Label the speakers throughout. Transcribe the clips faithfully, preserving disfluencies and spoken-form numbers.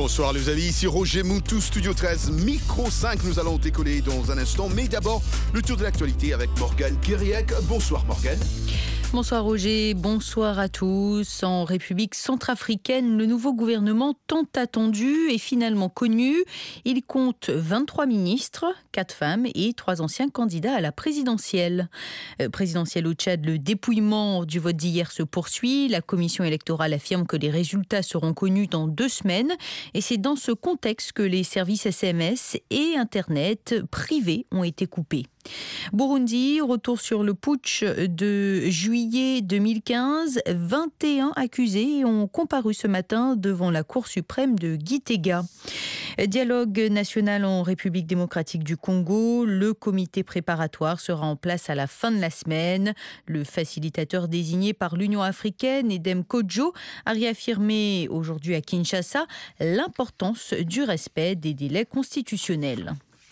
Speaker 1: Bonsoir les amis, ici Roger Moutou, Studio treize, Micro cinq. Nous allons décoller dans un instant, mais d'abord le tour de l'actualité avec Morgane Guiriec. Bonsoir Morgane.
Speaker 2: Bonsoir Roger, bonsoir à tous. En République centrafricaine, le nouveau gouvernement tant attendu est finalement connu. Il compte vingt-trois ministres, quatre femmes et trois anciens candidats à la présidentielle. Euh, présidentielle au Tchad, le dépouillement du vote d'hier se poursuit. La commission électorale affirme que les résultats seront connus dans deux semaines. Et c'est dans ce contexte que les services S M S et Internet privés ont été coupés. Burundi, retour sur le putsch de juillet deux mille quinze. vingt et un accusés ont comparu ce matin devant la Cour suprême de Gitega. Dialogue national en République démocratique du Congo. Le comité préparatoire sera en place à la fin de la semaine. Le facilitateur désigné par l'Union africaine, Edem Kodjo, a réaffirmé aujourd'hui à Kinshasa l'importance du respect des délais constitutionnels.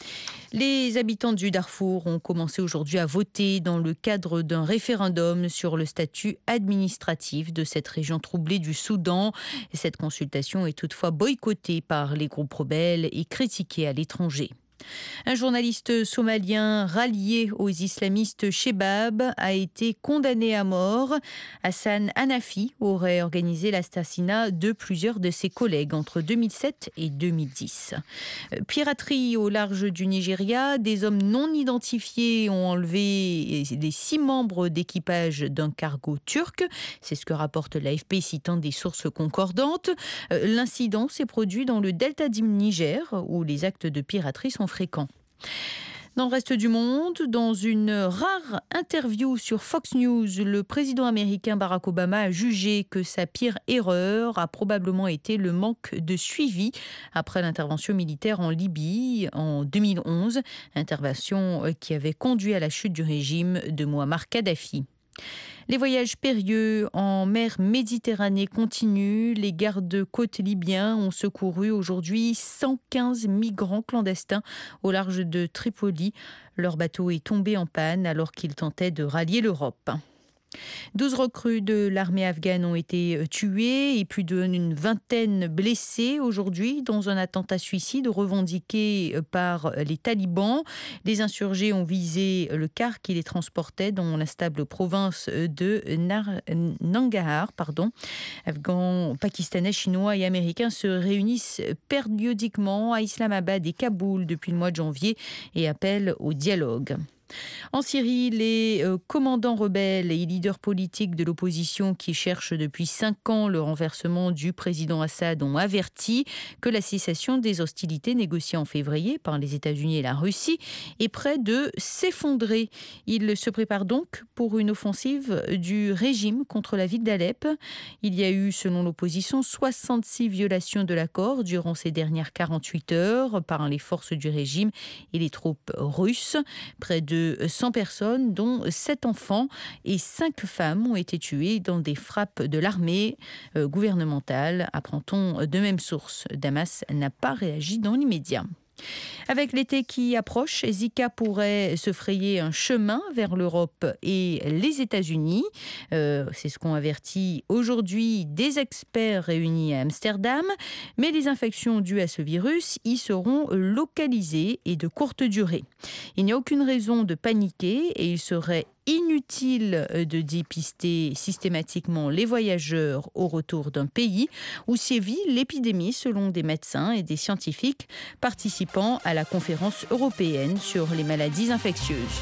Speaker 2: Les habitants du Darfour ont commencé aujourd'hui à voter dans le cadre d'un référendum sur le statut administratif de cette région troublée du Soudan. Cette consultation est toutefois boycottée par les groupes rebelles et critiquée à l'étranger. Un journaliste somalien rallié aux islamistes Shebab a été condamné à mort. Hassan Hanafi aurait organisé l'assassinat de plusieurs de ses collègues entre deux mille sept et deux mille dix. Piraterie au large du Nigeria. Des hommes non identifiés ont enlevé les six membres d'équipage d'un cargo turc. C'est ce que rapporte l'A F P citant des sources concordantes. L'incident s'est produit dans le delta du Niger où les actes de piraterie sont fréquents. Dans le reste du monde, dans une rare interview sur Fox News, le président américain Barack Obama a jugé que sa pire erreur a probablement été le manque de suivi après l'intervention militaire en Libye en deux mille onze, intervention qui avait conduit à la chute du régime de Mouammar Kadhafi. Les voyages périlleux en mer Méditerranée continuent. Les gardes-côtes libyens ont secouru aujourd'hui cent quinze migrants clandestins au large de Tripoli. Leur bateau est tombé en panne alors qu'ils tentaient de rallier l'Europe. douze recrues de l'armée afghane ont été tuées et plus d'une vingtaine blessées aujourd'hui dans un attentat suicide revendiqué par les talibans. Les insurgés ont visé le car qui les transportait dans l'instable province de Nar- Nangarhar. Pardon. Afghans, Pakistanais, Chinois et Américains se réunissent périodiquement à Islamabad et Kaboul depuis le mois de janvier et appellent au dialogue. En Syrie, les euh, commandants rebelles et leaders politiques de l'opposition qui cherchent depuis cinq ans le renversement du président Assad ont averti que la cessation des hostilités négociées en février par les États-Unis et la Russie est près de s'effondrer. Ils se préparent donc pour une offensive du régime contre la ville d'Alep. Il y a eu, selon l'opposition, soixante-six violations de l'accord durant ces dernières quarante-huit heures par les forces du régime et les troupes russes. Près de cent personnes, dont sept enfants et cinq femmes, ont été tuées dans des frappes de l'armée euh, gouvernementale, apprend-on de même source. Damas n'a pas réagi dans l'immédiat. Avec l'été qui approche, Zika pourrait se frayer un chemin vers l'Europe et les États-Unis. Euh, c'est ce qu'ont averti aujourd'hui des experts réunis à Amsterdam. Mais les infections dues à ce virus y seront localisées et de courte durée. Il n'y a aucune raison de paniquer et il serait inutile de dépister systématiquement les voyageurs au retour d'un pays où sévit l'épidémie selon des médecins et des scientifiques participant à la conférence européenne sur les maladies infectieuses.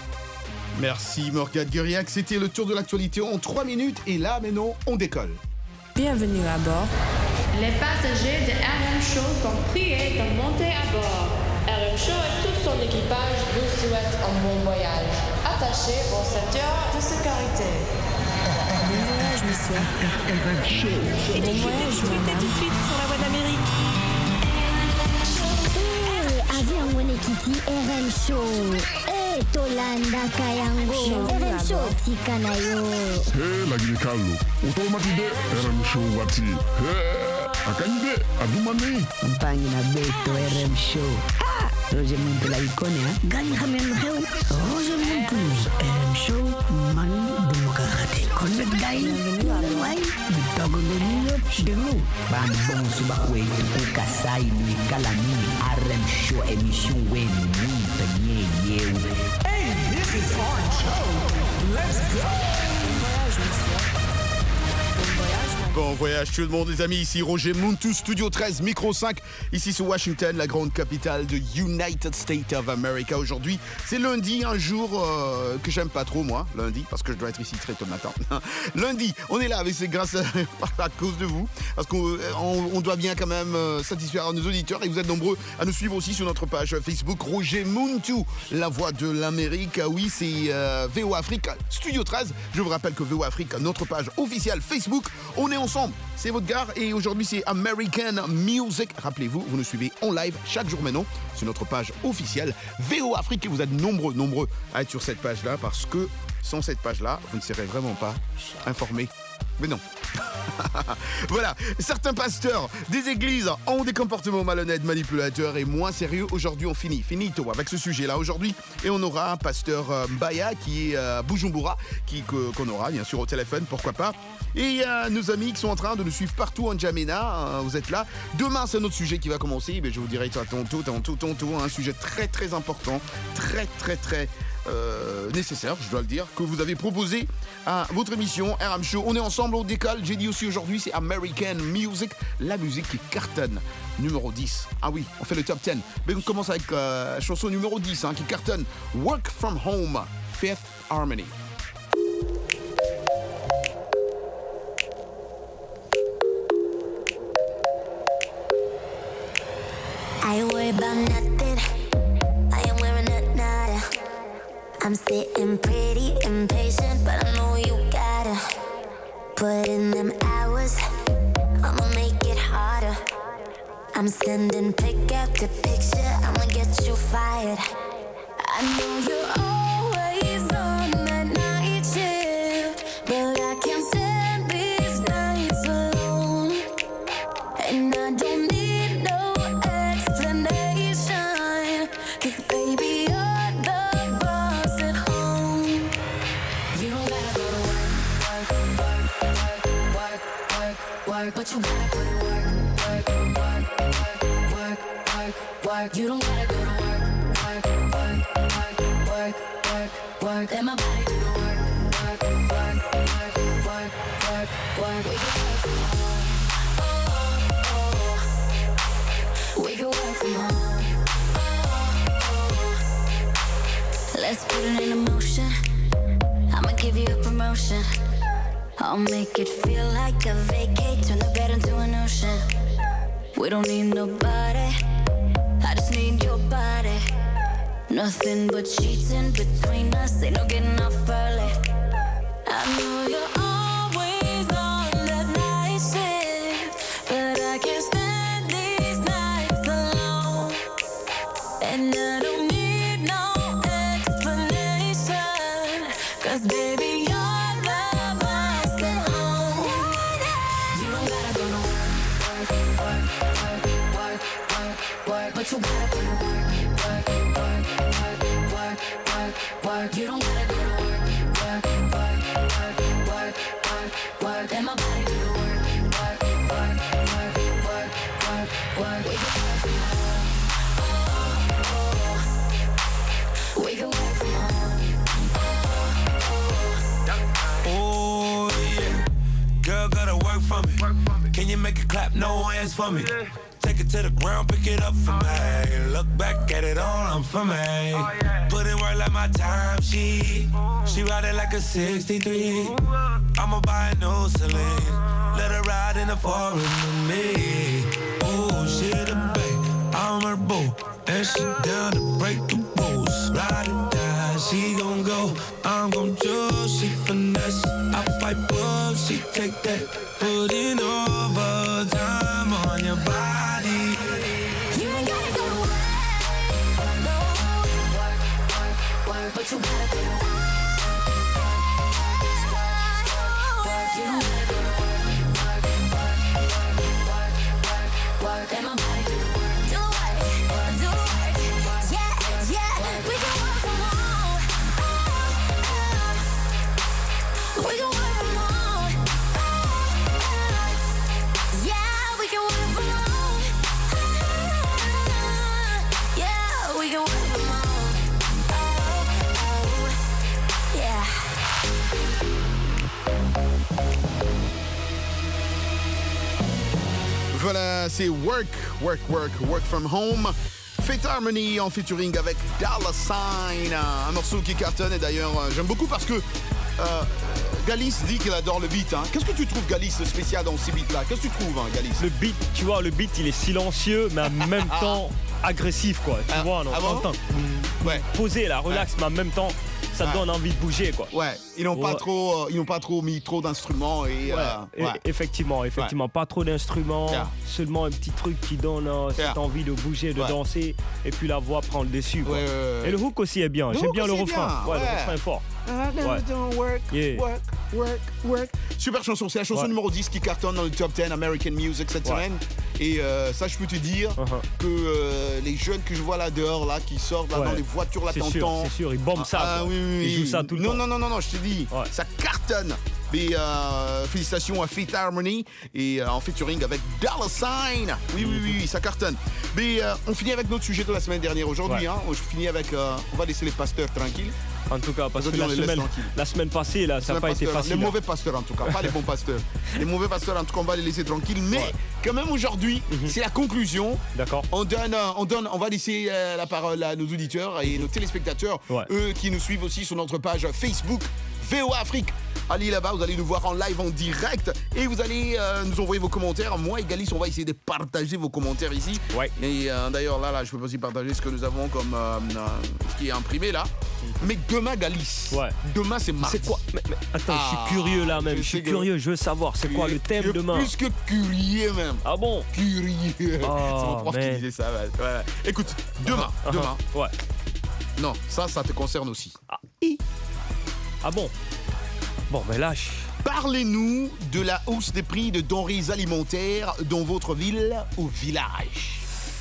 Speaker 1: Merci Morgane Guiriec, c'était le tour de l'actualité en trois minutes et là maintenant on décolle.
Speaker 3: Bienvenue à bord.
Speaker 4: Les passagers de R M Show sont priés de monter à bord. R M Show et tout son équipage vous souhaitent un bon voyage. Attachez vos ceintures de sécurité.
Speaker 3: Bon voyage, monsieur.
Speaker 5: R M Show.
Speaker 3: Et bon voyage, madame.
Speaker 4: Tout de suite sur la voie d'Amérique.
Speaker 6: Eh, avion mwene kiti R M Show. Eh, tolanda kayango. R M Show tika na yo.
Speaker 5: Hey, lagi kalu. Utomatide R M Show wati. Hey, akanyide adumani.
Speaker 7: Mpangi na beto R M Show. Ah, Roger Muntu la ikone ha.
Speaker 6: Gani khamen reu. Roger Muntu. R M Show man demokratiko.
Speaker 7: connect guy. Why? Dog no chego. Bam bom suba kwe ku kasai ni kalani R M show émission when we tanye you.
Speaker 8: Hey, this is our show. Let's go.
Speaker 1: Bon voyage tout le monde les amis, ici Roger Muntu, Studio treize, Micro cinq, ici sur Washington, la grande capitale de United States of America. Aujourd'hui, c'est lundi, un jour euh, que j'aime pas trop moi, lundi, parce que je dois être ici très tôt le matin. Lundi, on est là, avec c'est grâce à, à cause de vous, parce qu'on on, on doit bien quand même euh, satisfaire nos auditeurs et vous êtes nombreux à nous suivre aussi sur notre page Facebook Roger Muntu, la voix de l'Amérique. Oui, c'est euh, V O Afrique, Studio treize. Je vous rappelle que V O Afrique, notre page officielle Facebook, on est ensemble, c'est votre gare et aujourd'hui c'est American Music. Rappelez-vous, vous nous suivez en live chaque jour maintenant sur notre page officielle V O Afrique et vous êtes nombreux, nombreux à être sur cette page-là parce que sans cette page-là, vous ne serez vraiment pas informés. Mais non. Voilà, certains pasteurs des églises ont des comportements malhonnêtes, manipulateurs et moins sérieux. Aujourd'hui, on finit, finito avec ce sujet-là aujourd'hui. Et on aura un pasteur euh, Mbaya qui est à euh, Bujumbura, qui, que, qu'on aura bien sûr au téléphone, pourquoi pas. Et euh, nos amis qui sont en train de nous suivre partout en N'Djamena, euh, vous êtes là. Demain, c'est un autre sujet qui va commencer. Mais je vous dirai tantôt, tantôt, tantôt, un sujet très très important, très très très Euh, nécessaire, je dois le dire, que vous avez proposé à votre émission R M Show. On est ensemble, on décolle. J'ai dit aussi aujourd'hui, c'est American Music, la musique qui cartonne. Numéro dix. Ah oui, on fait le top dix. Mais on commence avec euh, la chanson numéro dix hein, qui cartonne. Work From Home, Fifth Harmony.
Speaker 6: I worry about nothing. I am wearing a nada. I'm sitting pretty impatient, but I know you gotta put in them hours. I'ma make it harder. I'm sending pick after picture. I'ma get you fired. I know you're always on that night shift, but I can't stand these nights alone. And I don't need no explanation, 'cause baby you're the boss at home. You don't gotta go to work, work, work, work, work, work, work, but you gotta put in work, work, work, work, work, work, work. You don't gotta go to work, work, work, work, work, work, work. Let my body do the work, work, work, work, work, work, work. We can work from home. Oh, oh, oh. We can work from home. Oh, oh. Let's put it in motion. I'ma give you a promotion. I'll make it feel like a vacate. Turn the bed into an ocean. We don't need nobody. I just need your body. Nothing but sheets in between us. Ain't no getting off early. I know you're always on that night shift, but I can't stand these nights alone. And I don't need no explanation, 'cause baby you're the boss at home. You don't gotta go to work, work, work, work, work, work, but you gotta put in work, work, work, work, work, work, work. You don't gotta go to work, work, work, work, work, work, work. Let my body do the work, work, work, work, work, work, work. We can work from home. Oh, oh. We can work from home. Oh,
Speaker 9: Oh yeah, girl gotta work for me. Can you make it clap? No hands for me. Take it to the ground, pick it up for me. Look back at it all, I'm for me. Put in work like my time, she She ride it like a sixty-three. I'ma buy a new Celine. Let her ride in the foreign with me. Oh, she the babe, I'm her boo. And she down to break the rules. Ride or die, she gon' go. I'm gon' choose, she finesse. I pipe up, she take that. Put in overtime on your body.
Speaker 6: you ain't gotta go to work, no, work, work, work, but you gotta go to work. You don't gotta go to work, work, work, work, work, work, work. Let my body do the work. Do the work, do the work. Yeah, yeah, we can work from home. We can work from home.
Speaker 1: c'est Work, Work, Work, Work from Home. Faith Harmony en featuring avec Dollar Sign, un morceau qui cartonne et d'ailleurs euh, j'aime beaucoup parce que euh, Galis dit qu'il adore le beat. Hein. Qu'est-ce que tu trouves, Galis, de spécial dans ces beats-là? Qu'est-ce que tu trouves, hein, Galis?
Speaker 10: Le beat, tu vois, le beat il est silencieux mais en même temps agressif, quoi. Tu
Speaker 1: ah,
Speaker 10: vois, non,
Speaker 1: ah bon ouais.
Speaker 10: Posé là, relax, ouais. Mais en même temps ça te donne envie de bouger, quoi.
Speaker 1: Ouais, ils n'ont
Speaker 10: ouais.
Speaker 1: pas trop, euh, ils n'ont pas trop mis trop d'instruments et,
Speaker 10: ouais.
Speaker 1: Euh, ouais.
Speaker 10: et effectivement, effectivement, ouais. Pas trop d'instruments, yeah. Seulement un petit truc qui donne euh, cette yeah. envie de bouger, de ouais. danser, et puis la voix prend le dessus, quoi. Ouais, ouais, ouais. Et le hook aussi est bien. Le J'aime bien le refrain. Bien. Ouais, ouais, le refrain est fort.
Speaker 1: Ouais. Work, yeah. work, work, work. Super chanson, c'est la chanson ouais. numéro dix qui cartonne dans le top dix American Music cette ouais. semaine. Et euh, ça, je peux te dire uh-huh. que euh, les jeunes que je vois là dehors, là, qui sortent là, ouais. dans les voitures, là,
Speaker 10: c'est
Speaker 1: t'entends.
Speaker 10: C'est sûr, ils bombent ça.
Speaker 1: Ah,
Speaker 10: quoi.
Speaker 1: oui, oui,
Speaker 10: ils jouent ça tout le
Speaker 1: non,
Speaker 10: temps.
Speaker 1: Non, non, non, non, je te dis, ouais. ça cartonne. Mais euh, félicitations à Faith Harmony et euh, en featuring avec Dollar Sign. Oui, oui, oui, oui, ça cartonne. Mais euh, on finit avec notre sujet de la semaine dernière. Aujourd'hui, ouais. hein, je finis avec. Euh, on va laisser les pasteurs tranquilles.
Speaker 10: En tout cas, parce que la semaine, la semaine passée, là, ça n'a pas
Speaker 1: pasteur,
Speaker 10: été facile.
Speaker 1: Les
Speaker 10: là.
Speaker 1: mauvais pasteurs, en tout cas, pas les bons pasteurs. Les mauvais pasteurs, en tout cas, on va les laisser tranquilles. Mais ouais. quand même, aujourd'hui, mm-hmm. c'est la conclusion.
Speaker 10: D'accord.
Speaker 1: On donne, on donne, on va laisser euh, la parole à nos auditeurs et nos téléspectateurs, ouais. eux qui nous suivent aussi sur notre page Facebook V O A Afrique. Allez là-bas, vous allez nous voir en live, en direct, et vous allez euh, nous envoyer vos commentaires. Moi et Galis, on va essayer de partager vos commentaires ici. Ouais. Et euh, d'ailleurs, là, là, je peux aussi partager ce que nous avons comme euh, euh, ce qui est imprimé là. Mais demain, Galis. Ouais. Demain, c'est mardi.
Speaker 10: C'est quoi mais, mais, Attends, ah, je suis curieux là même. Je, je suis curieux, je veux savoir. C'est quoi le thème demain?
Speaker 1: Plus que curieux même.
Speaker 10: Ah bon?
Speaker 1: Curieux.
Speaker 10: Oh,
Speaker 1: c'est mon prof
Speaker 10: mais...
Speaker 1: qui disait ça. Ouais. Ouais. Écoute, demain, uh-huh. demain. Uh-huh. Ouais. Non, ça, ça te concerne aussi.
Speaker 10: Ah, ah bon? Bon, ben là, je...
Speaker 1: Parlez-nous de la hausse des prix de denrées alimentaires dans votre ville ou village.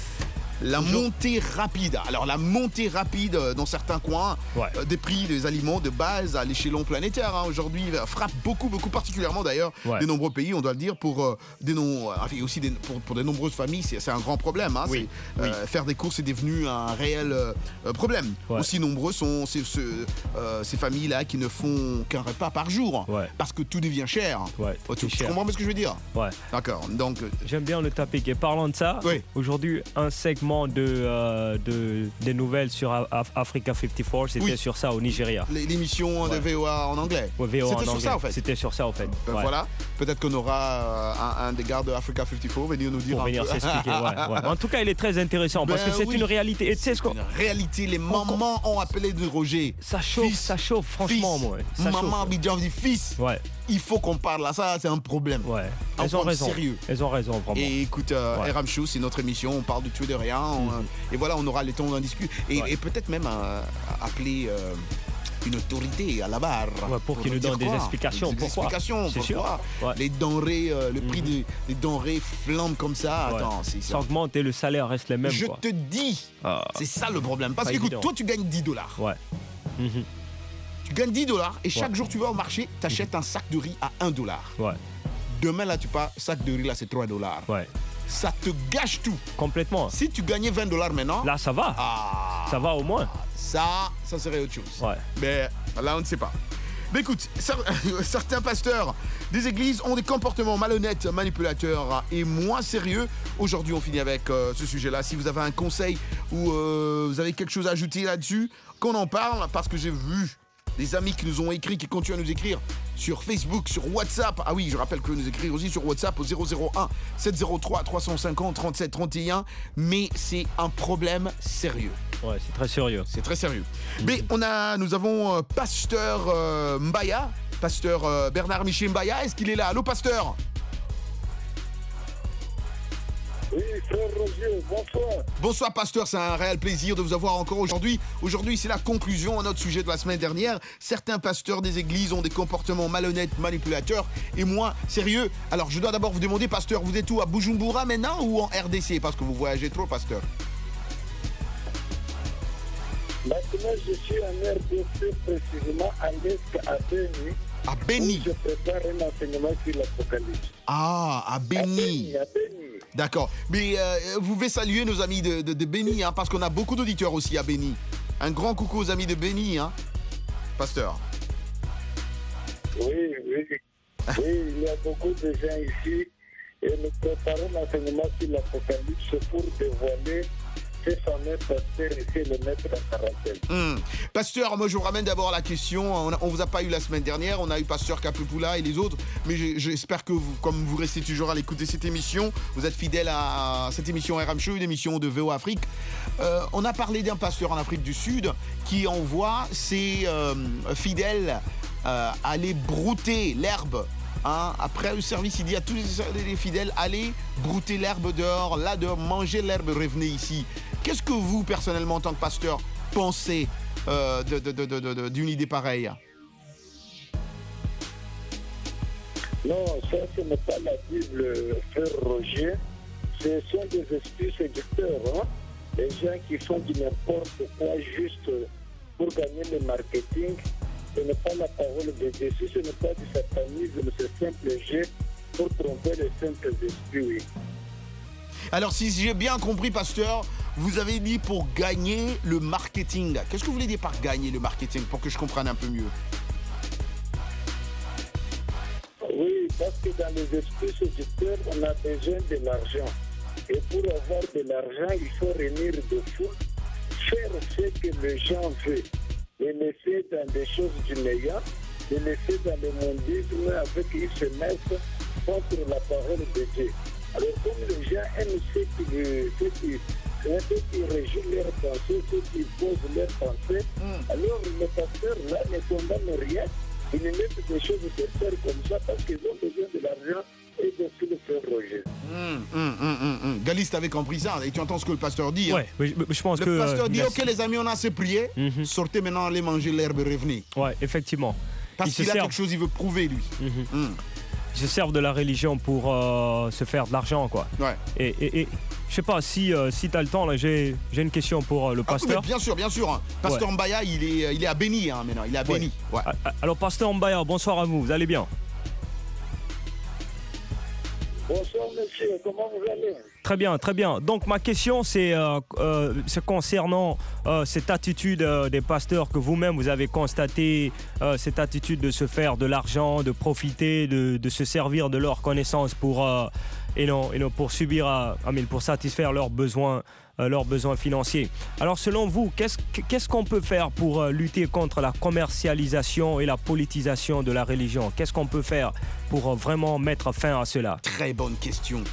Speaker 1: La Bonjour. montée rapide, alors la montée rapide dans certains coins ouais. euh, des prix des aliments de base à l'échelon planétaire hein, aujourd'hui frappe beaucoup, beaucoup particulièrement d'ailleurs ouais. des nombreux pays, on doit le dire, pour euh, des non, enfin, aussi des, pour, pour de nombreuses familles, c'est, c'est un grand problème. Hein, oui. c'est, euh, oui. Faire des courses est devenu un réel euh, problème. Ouais. Aussi nombreux sont ces, ce, euh, ces familles-là qui ne font qu'un repas par jour ouais. parce que tout devient cher. Ouais, oh, tu, tu comprends ce que je veux dire? Ouais. D'accord. Donc
Speaker 10: j'aime bien le topic. Et parlant de ça, oui. aujourd'hui un segment De, euh, de, des nouvelles sur Af- Africa cinquante-quatre, c'était oui. sur ça au Nigeria.
Speaker 1: L'émission ouais. de V O A en anglais.
Speaker 10: Ouais, V O A
Speaker 1: c'était
Speaker 10: en
Speaker 1: sur
Speaker 10: anglais.
Speaker 1: ça en fait.
Speaker 10: C'était sur ça en fait.
Speaker 1: Ben
Speaker 10: ouais.
Speaker 1: Voilà, peut-être qu'on aura un, un des gars de Africa cinquante-quatre venir nous dire
Speaker 10: Pour
Speaker 1: un
Speaker 10: venir
Speaker 1: peu.
Speaker 10: s'expliquer. ouais, ouais. En tout cas, il est très intéressant ben parce que c'est oui. une réalité. Et
Speaker 1: c'est une réalité. Les mamans ont appelé de Roger.
Speaker 10: Ça chauffe, fils, ça chauffe, franchement,
Speaker 1: fils,
Speaker 10: moi. Ça
Speaker 1: maman Abidjan dit fils.
Speaker 10: Ouais.
Speaker 1: Il faut qu'on parle là, ça c'est un problème.
Speaker 10: Ouais. Un Elles ont raison.
Speaker 1: Sérieux.
Speaker 10: Elles ont raison, vraiment.
Speaker 1: Et écoute, euh, ouais. R M Show, c'est notre émission, on parle de tout et de rien. Mm-hmm. On, et voilà, on aura le temps d'en discuter. Et, ouais. et peut-être même euh, appeler euh, une autorité à la barre.
Speaker 10: Ouais, pour, pour qu'il nous donne des explications.
Speaker 1: Des
Speaker 10: pourquoi
Speaker 1: explications.
Speaker 10: C'est
Speaker 1: pourquoi
Speaker 10: sûr. Ouais.
Speaker 1: Les denrées, euh, le prix mm-hmm. des, des denrées flambent comme ça.
Speaker 10: Ouais.
Speaker 1: Attends, c'est ça.
Speaker 10: Ça augmente et le salaire reste le même.
Speaker 1: Je
Speaker 10: quoi.
Speaker 1: te dis, ah. c'est ça le problème. Parce qu'écoute, toi tu gagnes dix dollars.
Speaker 10: Ouais. Mm-hmm.
Speaker 1: Tu gagnes dix dollars et chaque
Speaker 10: ouais.
Speaker 1: jour tu vas au marché, tu achètes un sac de riz à un dollar. Ouais. Demain là tu pars, sac de riz là c'est trois dollars. Ouais. Ça te gâche tout.
Speaker 10: Complètement.
Speaker 1: Si tu gagnais vingt dollars maintenant.
Speaker 10: Là ça va.
Speaker 1: Ah,
Speaker 10: ça va au moins.
Speaker 1: Ça, ça serait autre chose.
Speaker 10: Ouais.
Speaker 1: Mais là on ne sait pas. Mais écoute, certains pasteurs des églises ont des comportements malhonnêtes, manipulateurs et moins sérieux. Aujourd'hui, on finit avec euh, ce sujet-là. Si vous avez un conseil ou euh, vous avez quelque chose à ajouter là-dessus, qu'on en parle, parce que j'ai vu des amis qui nous ont écrit, qui continuent à nous écrire sur Facebook, sur WhatsApp. Ah oui, je rappelle que vous nous écrivez aussi sur WhatsApp au zéro zéro un sept zéro trois trois cinq zéro trente-sept trente et un. Mais c'est un problème sérieux.
Speaker 10: Ouais, c'est très sérieux.
Speaker 1: C'est très sérieux. Mmh. Mais on a, nous avons euh, Pasteur euh, Mbaya, Pasteur euh, Bernard Miché Mbaya. Est-ce qu'il est là? Allô, Pasteur?
Speaker 11: Oui, frère Roger, bonsoir.
Speaker 1: Bonsoir, Pasteur, c'est un réel plaisir de vous avoir encore aujourd'hui. Aujourd'hui, c'est la conclusion à notre sujet de la semaine dernière. Certains pasteurs des églises ont des comportements malhonnêtes, manipulateurs et moins sérieux. Alors, je dois d'abord vous demander, Pasteur, vous êtes où? À Bujumbura maintenant ou en R D C? Parce que vous voyagez trop, Pasteur.
Speaker 11: Maintenant, je suis en R D C, précisément à l'est, à Béni.
Speaker 1: À Béni.
Speaker 11: Je prépare un enseignement sur l'Apocalypse.
Speaker 1: Ah, à Béni.
Speaker 11: À Béni, à Béni.
Speaker 1: D'accord. Mais euh, vous pouvez saluer nos amis de, de, de Béni, hein, parce qu'on a beaucoup d'auditeurs aussi à Béni. Un grand coucou aux amis de Béni, hein, Pasteur.
Speaker 11: Oui, oui. Oui, il y a beaucoup de gens ici et nous préparons l'enseignement sur l'Apocalypse pour dévoiler ces fameux pasteurs et c'est le mettre en quarantaine.
Speaker 1: Mmh. Pasteur, moi je vous ramène d'abord à la question. On ne vous a pas eu la semaine dernière, on a eu Pasteur Capepoula et les autres, mais j'espère que vous, comme vous restez toujours à l'écoute de cette émission, vous êtes fidèles à cette émission R M Show, une émission de V O Afrique. Euh, on a parlé d'un pasteur en Afrique du Sud qui envoie ses euh, fidèles euh, aller brouter l'herbe. Hein, après le service, il dit à tous les fidèles, allez brouter l'herbe dehors, là dehors, mangez l'herbe, revenez ici. Qu'est-ce que vous, personnellement, en tant que pasteur, pensez euh, de, de, de, de, de, d'une idée pareille?
Speaker 11: Non, ça, ce n'est pas la Bible, frère Roger. Ce sont des esprits séducteurs, hein? Les gens qui font du n'importe quoi juste pour gagner le marketing. Ce n'est pas la parole de Dieu. Si ce n'est pas du satanisme, c'est simple jeu pour tromper les simples esprits, oui.
Speaker 1: Alors, si j'ai bien compris, pasteur, vous avez dit pour gagner le marketing. Qu'est-ce que vous voulez dire par gagner le marketing, pour que je comprenne un peu mieux?
Speaker 11: Oui, parce que dans les esprits séducteurs, on a besoin de l'argent. Et pour avoir de l'argent, il faut réunir de fous, faire ce que les gens veulent. Les laisser dans des choses du néant, les laisser dans le mondisme avec ils se mettent contre la parole de Dieu. Alors comme les gens aiment ce qui, ce qui, ce qui régit leurs pensées, ce qui pose leurs pensées, mm. alors les pasteurs là ne condamnent rien. Ils mettent des choses de faire comme ça parce qu'ils ont besoin de l'argent et de tout le faire Roger.
Speaker 1: Hum, hum, hum, hum, hum. Galis, t'avais compris ça et tu entends ce que le pasteur dit.
Speaker 10: Ouais, hein. je, je pense
Speaker 1: le
Speaker 10: que...
Speaker 1: Le pasteur dit,
Speaker 10: euh,
Speaker 1: ok les amis, on a assez prié, mm-hmm. sortez maintenant, allez manger l'herbe et revenez.
Speaker 10: Ouais, effectivement.
Speaker 1: Parce
Speaker 10: il
Speaker 1: qu'il a
Speaker 10: servent.
Speaker 1: quelque chose, il veut prouver lui.
Speaker 10: Mm-hmm. Mm. Ils se servent de la religion pour euh, se faire de l'argent, quoi.
Speaker 1: Ouais.
Speaker 10: Et, et, et je sais pas, si, euh, si t'as le temps, là, j'ai, j'ai une question pour euh, le pasteur.
Speaker 1: Ah, oui, bien sûr, bien sûr. Hein. Pasteur ouais. Mbaya, il est, il est à Béni hein, maintenant, il est à
Speaker 10: ouais.
Speaker 1: Béni. Ouais.
Speaker 10: Alors, pasteur Mbaya, bonsoir à vous, vous allez bien?
Speaker 11: Bonsoir monsieur, comment vous allez?
Speaker 10: Très bien, très bien. Donc ma question c'est, euh, euh, c'est concernant euh, cette attitude euh, des pasteurs que vous-même vous avez constaté, euh, cette attitude de se faire de l'argent, de profiter, de, de se servir de leurs connaissances pour, euh, et, non, et non pour subir, à, I mean, pour satisfaire leurs besoins, euh, leurs besoins financiers. Alors selon vous, qu'est-ce, qu'est-ce qu'on peut faire pour euh, lutter contre la commercialisation et la politisation de la religion? Qu'est-ce qu'on peut faire pour euh, vraiment mettre fin à cela?
Speaker 1: Très bonne question.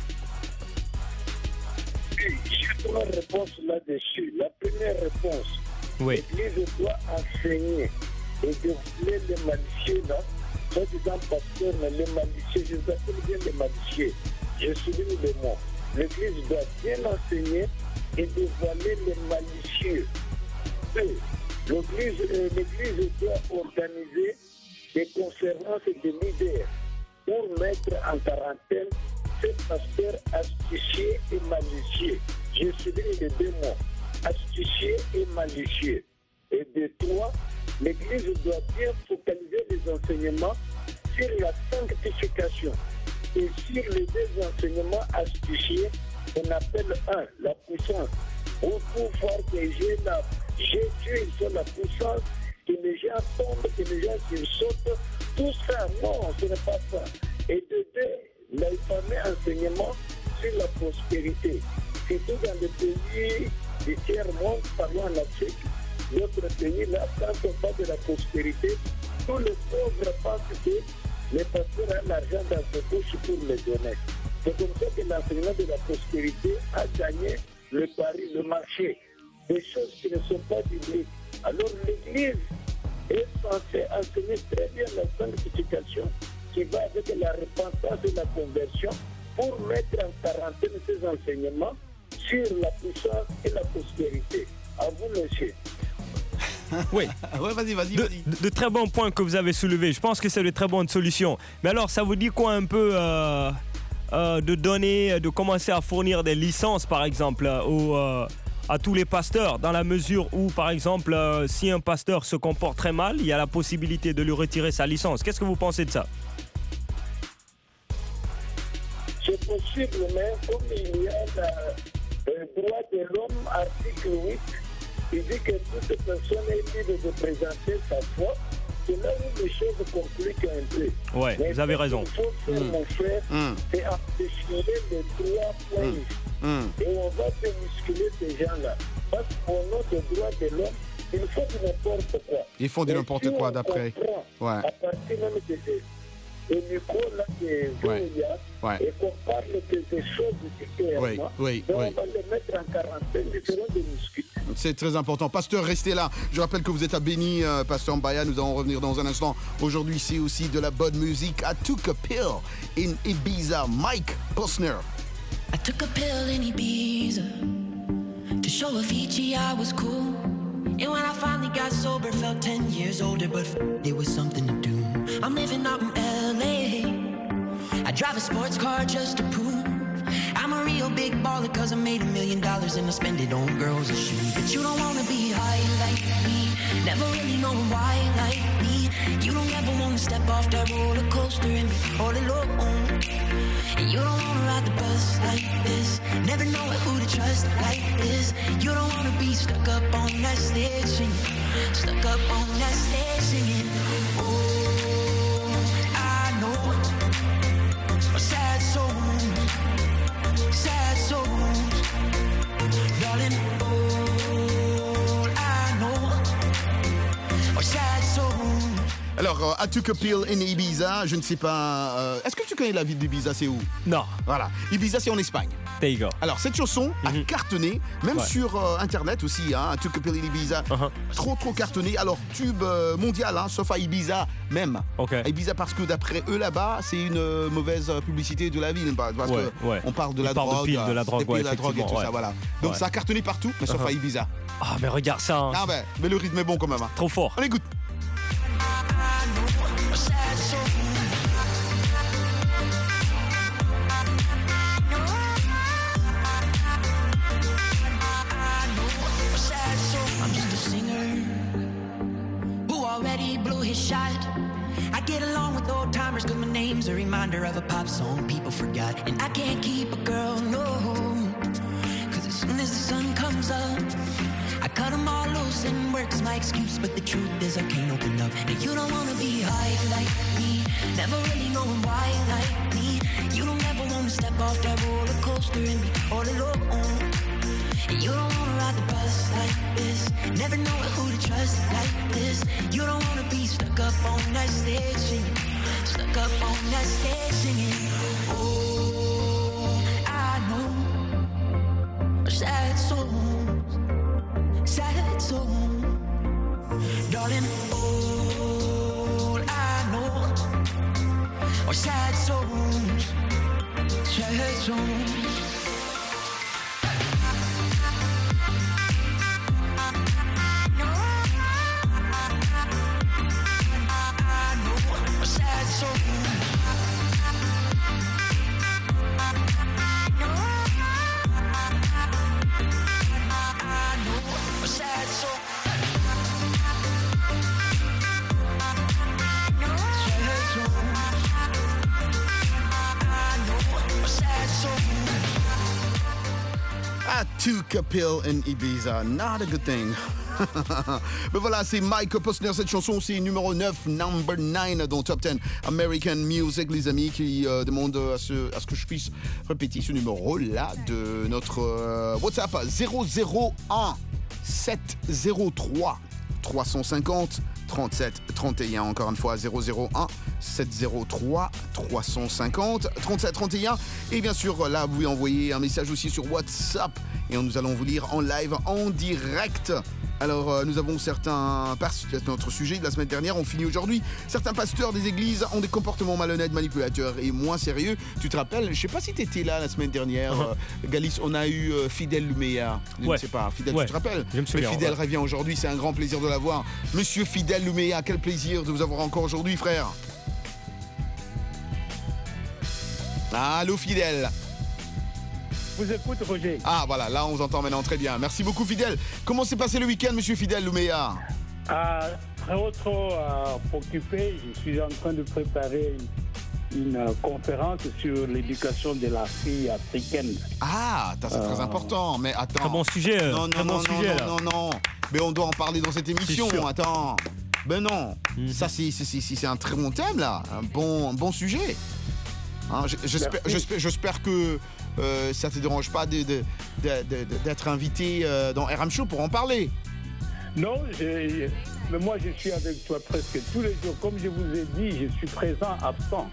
Speaker 11: J'ai trois réponses là-dessus. La première réponse,
Speaker 10: oui.
Speaker 11: L'Église doit enseigner et développer les malicieux, là. Soit disant pasteur, mais les malicieux, je vous appelle bien les malicieux. Je souligne le mot. L'Église doit bien enseigner et dévoiler les malicieux. Deux, l'Église, euh, l'Église doit organiser des conférences de leaders pour mettre en quarantaine ces pasteurs astucieux et malicieux. Je souligne les deux mots, astucieux et malicieux. Et de trois, l'Église doit bien focaliser les enseignements sur la sanctification et sur les deux enseignements astucieux qu'on appelle un, la puissance. Au pouvoir que j'ai là, j'ai Dieu, il faut la puissance, que les gens tombent, que les gens se sautent. Tout ça, non, ce n'est pas ça. Et de deux, le fameux enseignement sur la prospérité. Surtout dans les pays du tiers-monde, parlant en Afrique, d'autres pays, là, quand on parle de la prospérité, tous les pauvres pensent que les pasteurs ont l'argent dans ses poches pour les donner. C'est comme ça que l'enseignement de la prospérité a gagné le pari, le marché, des choses qui ne sont pas bibliques. Alors l'Église est censée enseigner très bien la sanctification qui va avec la repentance et la conversion pour mettre en quarantaine ces enseignements sur la puissance et la prospérité. À vous, monsieur.
Speaker 10: Oui,
Speaker 1: ouais, vas-y, vas-y,
Speaker 10: de,
Speaker 1: vas-y.
Speaker 10: De, de très bons points que vous avez soulevés. Je pense que c'est de très bonnes solutions. Mais alors, ça vous dit quoi un peu euh, euh, de donner, de commencer à fournir des licences, par exemple, euh, aux, euh, à tous les pasteurs, dans la mesure où, par exemple, euh, si un pasteur se comporte très mal, il y a la possibilité de lui retirer sa licence. Qu'est-ce que vous pensez de ça?
Speaker 11: C'est possible, mais comme il y a le droit de l'homme, article huit, il dit que toute personne est libre de présenter sa foi, c'est là où les choses compliquent un peu.
Speaker 10: Ouais,
Speaker 11: Mais
Speaker 10: vous avez
Speaker 11: ce
Speaker 10: raison.
Speaker 11: qu'il faut faire,
Speaker 1: Mm.
Speaker 11: mon frère,
Speaker 1: Mm.
Speaker 11: c'est empêcher les trois points.
Speaker 1: Mm.
Speaker 11: Et on va se musculer ces gens-là. Parce qu'au nom des droits de l'homme, ils font du n'importe quoi.
Speaker 1: Ils font du
Speaker 11: Mais
Speaker 1: n'importe
Speaker 11: si
Speaker 1: quoi
Speaker 11: on
Speaker 1: d'après.
Speaker 11: comprend,
Speaker 1: Ouais.
Speaker 11: À partir même de ces des micros-là, des
Speaker 1: Ouais.
Speaker 11: Zoya,
Speaker 1: Ouais.
Speaker 11: et qu'on parle de des choses ici clairement,
Speaker 1: Oui, oui,
Speaker 11: et on
Speaker 1: oui.
Speaker 11: va les mettre en quarantaine, ils seront des muscles.
Speaker 1: C'est très important. Pasteur, restez là. Je rappelle que vous êtes à Béni, euh, Pasteur Mbaya. Nous allons revenir dans un instant. Aujourd'hui, c'est aussi de la bonne musique. I took a pill in Ibiza. Mike Posner.
Speaker 6: I took a pill in Ibiza to show Avicii I was cool. And when I finally got sober, felt ten years older, but f- it was something to do. I'm living out in L A. I drive a sports car just to prove I'm a real big baller, cause I made a million dollars and I spend it on girls and shoes. But you don't wanna be high like me, never really knowing why like me. You don't ever wanna step off that roller coaster and be all alone. And you don't wanna ride the bus like this, never know who to trust like this. You don't wanna be stuck up on that stage singing, stuck up on that stage singing. Oh, I know a sad soul, sad soul, darling. All I know are sad souls.
Speaker 1: Alors, euh, I took a pill in Ibiza. Je ne sais pas. euh, Est-ce que tu connais la ville d'Ibiza? C'est où?
Speaker 10: Non.
Speaker 1: Voilà. Ibiza, c'est en Espagne.
Speaker 10: There you go.
Speaker 1: Alors, cette chanson a
Speaker 10: Mhm.
Speaker 1: cartonné, même
Speaker 10: Ouais.
Speaker 1: sur euh, Internet aussi. Hein, I took a pill in Ibiza.
Speaker 10: Uh-huh.
Speaker 1: Trop, trop cartonné. Alors, tube euh, mondial, hein, sauf à Ibiza même.
Speaker 10: Ok.
Speaker 1: À Ibiza, parce que d'après eux là-bas, c'est une euh, mauvaise euh, publicité de la ville. Parce
Speaker 10: Ouais,
Speaker 1: que
Speaker 10: ouais.
Speaker 1: on parle de
Speaker 10: Ils
Speaker 1: la
Speaker 10: parlent de
Speaker 1: drogue.
Speaker 10: pile de la
Speaker 1: euh,
Speaker 10: drogue,
Speaker 1: des piles
Speaker 10: ouais,
Speaker 1: de la drogue et tout
Speaker 10: effectivement,
Speaker 1: ça,
Speaker 10: ouais.
Speaker 1: voilà. Donc,
Speaker 10: Ouais.
Speaker 1: ça a cartonné partout, mais sauf
Speaker 10: Uh-huh.
Speaker 1: à Ibiza.
Speaker 10: Ah, mais regarde ça. hein.
Speaker 1: Ah ben, mais le rythme est bon quand même. Hein.
Speaker 10: Trop fort.
Speaker 1: On écoute.
Speaker 6: Sad soul. Sad soul. I'm just a singer who already blew his shot. I get along with old timers cause my name's a reminder of a pop song people forgot. And I can't keep a girl, no, cause as soon as the sun comes up, I cut them all loose and work's my excuse. But the truth is I can't open up. And you don't wanna be high like me, never really knowing why like me. You don't ever wanna step off that roller coaster and be all alone. And you don't wanna ride the bus like this, never know who to trust like this. You don't wanna be stuck up on that stage singing, stuck up on that stage singing. Oh, I know sad souls, sad souls, darling. All I know are sad souls, sad souls. Sad soul. I know a sad soul. Sad soul. I know a sad soul.
Speaker 1: I took a pill in Ibiza. Not a good thing. Mais voilà, c'est Mike Posner. Cette chanson, c'est numéro neuf, number nine dans Top dix American Music, les amis, qui euh, demandent à ce, à ce que je puisse répéter ce numéro-là de notre euh, WhatsApp zéro zéro un sept zéro trois trois cent cinquante trente-sept trente et un. Encore une fois, zéro zéro un sept zéro trois trois cent cinquante trente-sept trente et un. Et bien sûr, là, vous pouvez envoyer un message aussi sur WhatsApp et nous allons vous lire en live, en direct. Alors, euh, nous avons certains, c'est notre sujet de la semaine dernière, on finit aujourd'hui. Certains pasteurs des églises ont des comportements malhonnêtes, manipulateurs et moins sérieux. Tu te rappelles, je ne sais pas si tu étais là la semaine dernière,
Speaker 10: Uh-huh.
Speaker 1: euh, Galice, on a eu euh, Fidèle Luméa. Je
Speaker 10: Ouais.
Speaker 1: ne sais pas, Fidèle,
Speaker 10: Ouais.
Speaker 1: tu te rappelles?
Speaker 10: Je me souviens,
Speaker 1: Mais Fidèle
Speaker 10: ouais.
Speaker 1: revient aujourd'hui, c'est un grand plaisir de l'avoir. Monsieur Fidèle Luméa, quel plaisir de vous avoir encore aujourd'hui, frère. Allô, Fidèle.
Speaker 12: Vous écoute, Roger.
Speaker 1: Ah voilà, là on vous entend maintenant très bien. Merci beaucoup Fidèle. Comment s'est passé le week-end, monsieur Fidèle Luméa?
Speaker 12: Ah, trop, trop euh, occupé. Je suis en train de préparer une, une euh, conférence sur l'éducation de la fille africaine.
Speaker 1: Ah, ça, c'est
Speaker 12: Euh,
Speaker 1: très important. Mais attends.
Speaker 10: Très bon sujet. euh,
Speaker 1: Non, non,
Speaker 10: très
Speaker 1: non,
Speaker 10: bon
Speaker 1: non,
Speaker 10: sujet,
Speaker 1: non,
Speaker 10: là.
Speaker 1: non, non. Mais on doit en parler dans cette émission.
Speaker 10: sûr.
Speaker 1: Attends. Ben non, mm-hmm. ça c'est, c'est, c'est, c'est un très bon thème là, un bon, un bon sujet. Hein, j'espère, j'espère, j'espère que euh, ça ne te dérange pas de, de, de, de, d'être invité euh, dans R M Show pour en parler.
Speaker 12: Non, j'ai, mais moi je suis avec toi presque tous les jours. Comme je vous ai dit, je suis présent, absent.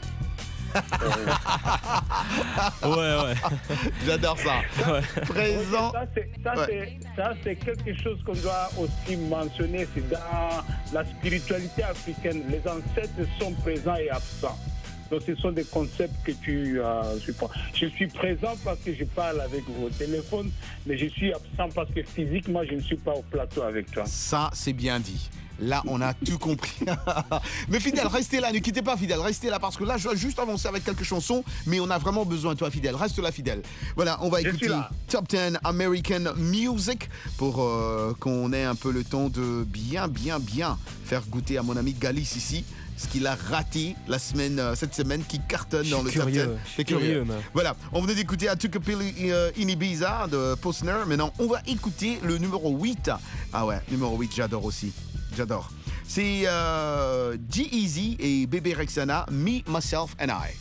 Speaker 10: euh... Ouais, ouais.
Speaker 1: J'adore ça. ça ouais. Présent.
Speaker 12: Ça c'est, ça, ouais. c'est, ça, c'est quelque chose qu'on doit aussi mentionner. C'est dans la spiritualité africaine. Les ancêtres sont présents et absents. Donc, ce sont des concepts que tu euh, supportes. Je suis présent parce que je parle avec vos téléphones, mais je suis absent parce que physiquement, je ne suis pas au plateau avec toi.
Speaker 1: Ça, c'est bien dit. Là, on a tout compris. Mais Fidèle, restez là, ne quittez pas Fidèle, restez là parce que là, je dois juste avancer avec quelques chansons, mais on a vraiment besoin de toi Fidèle. Reste là Fidèle. Voilà, on va je écouter Top dix American Music pour euh, qu'on ait un peu le temps de bien, bien, bien faire goûter à mon ami Galis ici ce qu'il a raté la semaine, euh, cette semaine qui cartonne dans le
Speaker 10: curieux,
Speaker 1: top dix.
Speaker 10: C'est curieux. curieux
Speaker 1: voilà, on venait d'écouter I Took a Pill in Ibiza de Postner. Maintenant, on va écouter le numéro huit. Ah ouais, numéro huit, j'adore aussi. J'adore. C'est euh, G-Eazy et Bebe Rexha, Me, Myself and I.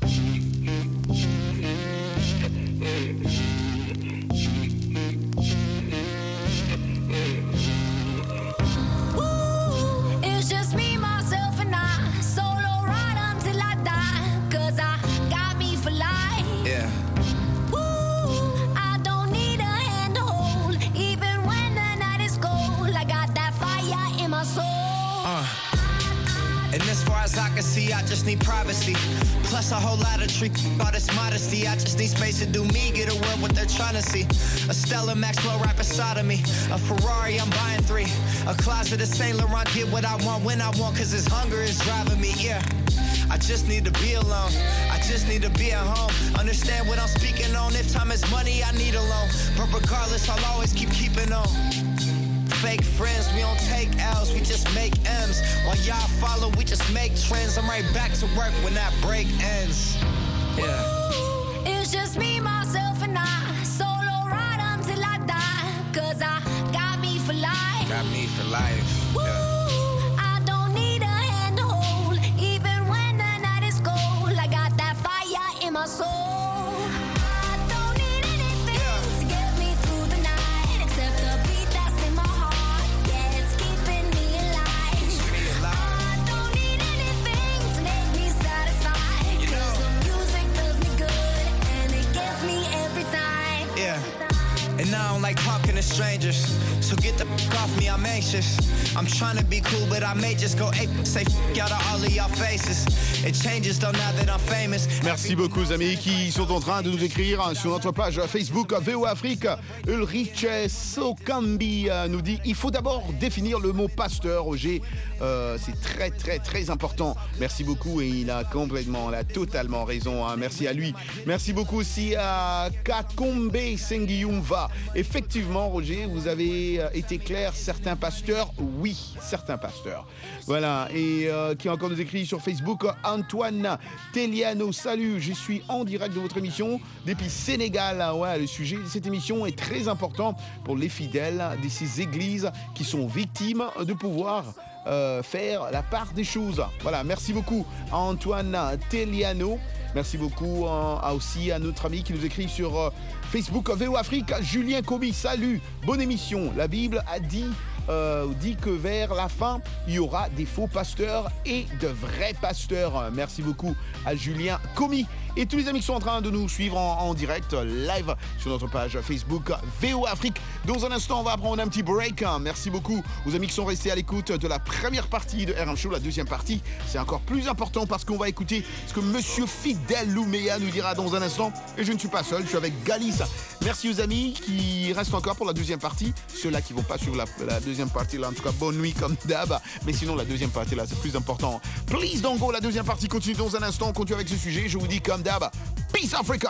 Speaker 13: I can see, I just need privacy. Plus a whole lot of trick, all this modesty. I just need space to do me, get a world what they're trying to see. A Stella Maxwell right beside of me. A Ferrari, I'm buying three. A closet of Saint Laurent, get what I want when I want, cause this hunger is driving me, yeah. I just need to be alone. I just need to be at home. Understand what I'm speaking on. If time is money, I need a loan. But regardless, I'll always keep keeping on. Fake friends, we don't take L's, we just make M's. While y'all follow, we just make trends. I'm right back to work when that break ends. Yeah.
Speaker 6: Ooh, it's just me, myself, and I. Solo ride until I die. Cause I got me for life.
Speaker 13: Got me for life.
Speaker 6: Ooh,
Speaker 13: yeah.
Speaker 6: I don't need a hand to hold. Even when the night is cold, I got that fire in my soul.
Speaker 13: And I don't like talking to strangers, so get the f*** off me, I'm anxious. I'm trying to be cool, but I may just go ape, say f*** out of all of y'all faces. It changes though now that I'm famous.
Speaker 1: Merci beaucoup aux amis qui sont en train de nous écrire sur notre page Facebook V O Afrique. Ulrich Sokambi nous dit il faut d'abord définir le mot pasteur, Roger. Euh, c'est très très très important. Merci beaucoup et il a complètement, il a totalement raison. Hein. Merci à lui. Merci beaucoup aussi à Kakombe Sengiumva. Effectivement, Roger, vous avez été clair. Certains pasteurs, oui, certains pasteurs. Voilà. Et euh, qui a encore nous écrit sur Facebook, Antoine Teliano. Salut, je suis en direct de votre émission depuis Sénégal. Ouais, le sujet de cette émission est très important pour les fidèles de ces églises qui sont victimes de pouvoir euh, faire la part des choses. Voilà. Merci beaucoup à Antoine Teliano. Merci beaucoup euh, aussi à notre ami qui nous écrit sur euh, Facebook V O Afrique, Julien Comi. Salut, bonne émission. La Bible a dit, euh, dit que vers la fin, il y aura des faux pasteurs et de vrais pasteurs. Merci beaucoup à Julien Comi. Et tous les amis qui sont en train de nous suivre en, en direct, live sur notre page Facebook V O Afrique. Dans un instant, on va prendre un petit break. Merci beaucoup aux amis qui sont restés à l'écoute de la première partie de R M Show. La deuxième partie, c'est encore plus important parce qu'on va écouter ce que Monsieur Fidèle Louméa nous dira dans un instant. Et je ne suis pas seul, je suis avec Galis. Merci aux amis qui restent encore pour la deuxième partie. Ceux-là qui ne vont pas suivre la, la deuxième partie, là, en tout cas, bonne nuit comme d'hab. Mais sinon, la deuxième partie, là, c'est plus important. Please don't go, la deuxième partie continue dans un instant. On continue avec ce sujet. Je vous dis comme d'hab, Peace Africa!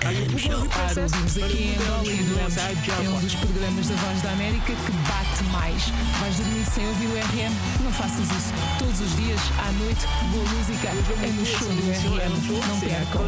Speaker 14: Para ouvimos aqui em Angola e Duemos é um dos programas da Voz da América que bate mais. Vais dormir sem ouvir o R M? Não faças isso. Todos os dias, à noite, boa música é no show do R M. Não percam.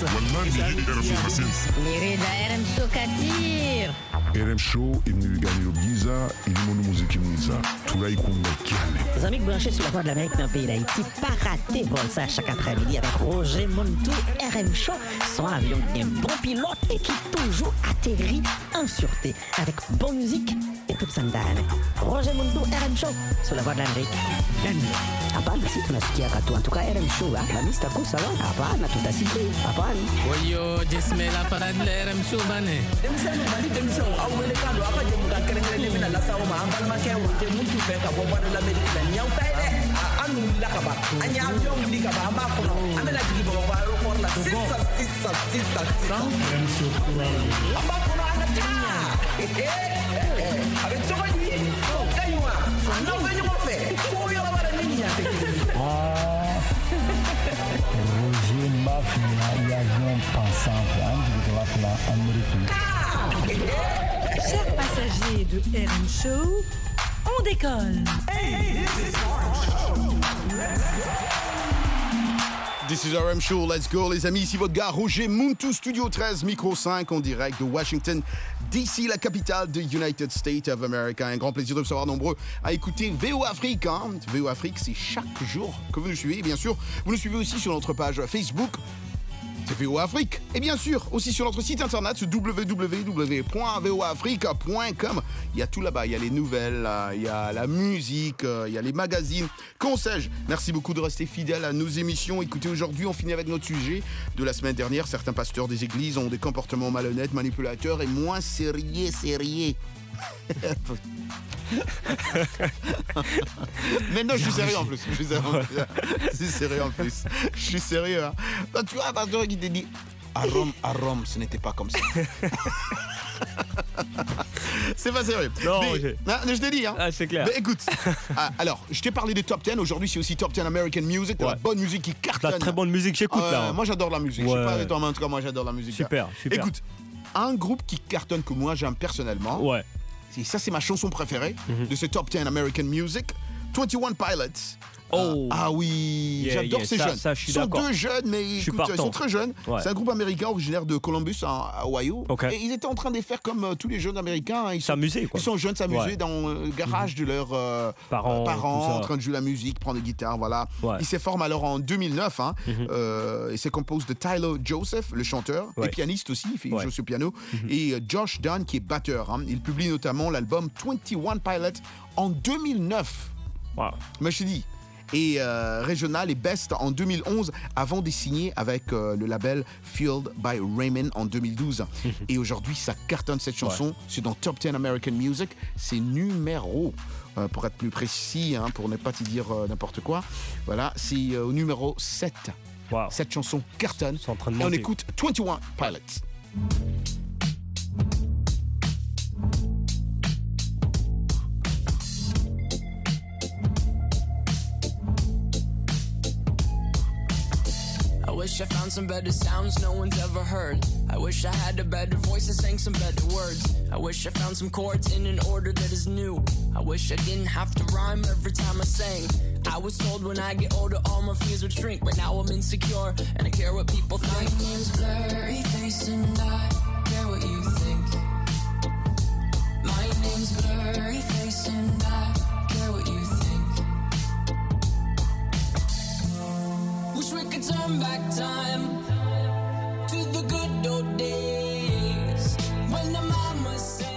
Speaker 15: Lirida R M Show Katir.
Speaker 5: R M Show, il nous gagne le Giza, il nous musique il nous ça. Tout là, il compte
Speaker 15: Les amis branchés sur la Voix de l'Amérique dans le pays d'Haïti, pas rater vol ça chaque après-midi avec Roger Montou, R M Show, son avion qui est un bon pilote et qui toujours atterrit en sûreté avec bonne musique et toute sandale. Roger Montou, R M Show, sur la Voix de l'Amérique. Hapana, si tunasikia katu. En tout cas, R M Show, la mista kusa wa. Hapana, tutasikia. Hapana.
Speaker 16: Oyo, jismela para de R M Show bane.
Speaker 7: Demisano bali demisano awele kando apa je muka kerengere ne mina la sawo ma ambal ma kewo je muntu fe ka bobo de l'Amérique la nyau taide anu la ka ba anya avion li ka ba ma ko no amela jigi bobo ba aéroport la sissa sissa sissa sissa R M Show amba ko no ana ta avec tout va lui kaywa non venyo mo fe ko yo la bara ni ya te
Speaker 17: Roger Mafia e avião passante antes de lá pela Amérique.
Speaker 18: Chers passagers de R M Show, on décolle.
Speaker 1: This is R M Show, let's go les amis, ici votre gars Roger Montou, Studio treize, Micro cinq en direct de Washington D C, la capitale de United States of America. Un grand plaisir de vous savoir nombreux à écouter V O Afrique. Hein. V O Afrique, c'est chaque jour que vous nous suivez. Bien sûr, vous nous suivez aussi sur notre page Facebook. C'est V O Afrique. Et bien sûr, aussi sur notre site internet, w w w point v o afrique point com. Il y a tout là-bas. Il y a les nouvelles, il y a la musique, il y a les magazines. Qu'en sais-je? Merci beaucoup de rester fidèles à nos émissions. Écoutez, aujourd'hui, on finit avec notre sujet de la semaine dernière. Certains pasteurs des églises ont des comportements malhonnêtes, manipulateurs et moins sérieux, sérieux. Mais non, je suis sérieux en plus. Je suis sérieux en plus. Je suis sérieux en plus. Je suis sérieux. Hein. Donc, tu vois, un pasteur qui te dit à Rome, à Rome, ce n'était pas comme ça. C'est pas sérieux.
Speaker 10: Non,
Speaker 1: mais,
Speaker 10: j'ai...
Speaker 1: non, je t'ai dit. Hein.
Speaker 10: Ah, c'est clair.
Speaker 1: Mais écoute, ah, alors, je t'ai parlé des top dix. Aujourd'hui, c'est aussi top dix American Music. Ouais. La bonne musique qui cartonne.
Speaker 10: La très bonne musique, j'écoute euh, là. Hein.
Speaker 1: Moi, j'adore la musique. Ouais. Je sais pas avec toi, mais en tout cas, moi, j'adore la musique.
Speaker 10: Super,
Speaker 1: là.
Speaker 10: super.
Speaker 1: Écoute, un groupe qui cartonne que moi, j'aime personnellement.
Speaker 10: Ouais.
Speaker 1: Et ça, c'est ma chanson préférée mm-hmm. de ce top dix American Music. Twenty One Pilots.
Speaker 10: Oh.
Speaker 1: Ah, ah oui,
Speaker 10: yeah,
Speaker 1: j'adore
Speaker 10: yeah,
Speaker 1: ces
Speaker 10: ça,
Speaker 1: jeunes.
Speaker 10: Ça, je suis
Speaker 1: ils sont
Speaker 10: d'accord.
Speaker 1: deux jeunes, mais écoute, ils sont très jeunes. Ouais. C'est un groupe américain originaire de Columbus, en Ohio.
Speaker 10: Okay.
Speaker 1: Et ils étaient en train de faire comme euh, tous les jeunes américains. Ils
Speaker 10: s'amuser, quoi.
Speaker 1: Ils sont jeunes, s'amuser
Speaker 10: ouais.
Speaker 1: dans le garage mm-hmm. de leurs euh,
Speaker 10: parents,
Speaker 1: parents en train de jouer la musique, prendre des guitares, voilà. Ouais. Ils se forment alors en deux mille neuf. Hein, mm-hmm. euh, et c'est composé de Tyler Joseph, le chanteur, ouais. et pianiste aussi, il fait ouais. joue sur le piano, mm-hmm. et euh, Josh Dunn qui est batteur. Hein. Il publie notamment l'album Twenty One Pilots en deux mille neuf.
Speaker 10: Wow.
Speaker 1: Mais je te dis. Et euh, Régional et Best en deux mille onze avant de signer avec euh, le label Fueled by Raymond en deux mille douze. Et aujourd'hui, ça cartonne cette chanson. Ouais. C'est dans Top dix American Music. C'est numéro, euh, pour être plus précis, hein, pour ne pas te dire euh, n'importe quoi. Voilà, c'est euh, au numéro sept.
Speaker 10: Wow.
Speaker 1: Cette chanson cartonne.
Speaker 10: En train de
Speaker 1: et on écoute Twenty One Pilots.
Speaker 19: I wish I found some better sounds no one's ever heard. I wish I had a better voice and sang some better words. I wish I found some chords in an order that is new. I wish I didn't have to rhyme every time I sang. I was told when I get older all my fears would shrink, but now I'm insecure and I care what people think. My name's Blurry Face and I care what you think. My name's Blurry Face and I care what you think. Wish we could turn back time to the good old days when the mama sang.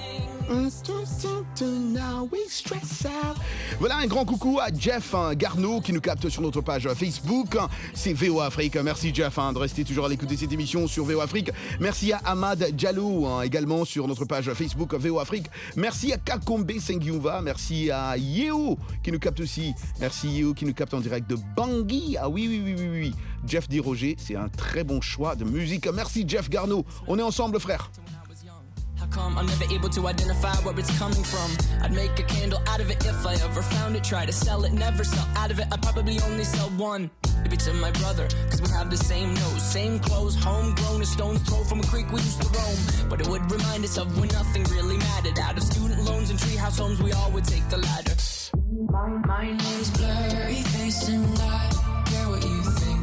Speaker 1: Now we stress out. Voilà un grand coucou à Jeff hein, Garneau qui nous capte sur notre page Facebook. C'est V O Afrique. Merci Jeff hein, de rester toujours à l'écoute de cette émission sur V O Afrique. Merci à Ahmad Diallo hein, également sur notre page Facebook V O Afrique. Merci à Kakombe Sengyumva. Merci à Yeo qui nous capte aussi. Merci Yeo qui nous capte en direct de Bangui. Ah oui, oui, oui, oui, oui. Jeff dit Roger, c'est un très bon choix de musique. Merci Jeff Garneau. On est ensemble frère.
Speaker 19: come. I'm never able to identify where it's coming from. I'd make a candle out of it if I ever found it. Try to sell it, never sell out of it. I'd probably only sell one. Maybe to my brother, cause we have the same nose, same clothes, homegrown, a stone's throw from a creek we used to roam. But it would remind us of when nothing really mattered. Out of student loans and treehouse homes, we all would take the ladder. My, my name's Blurry Face and I care what you think.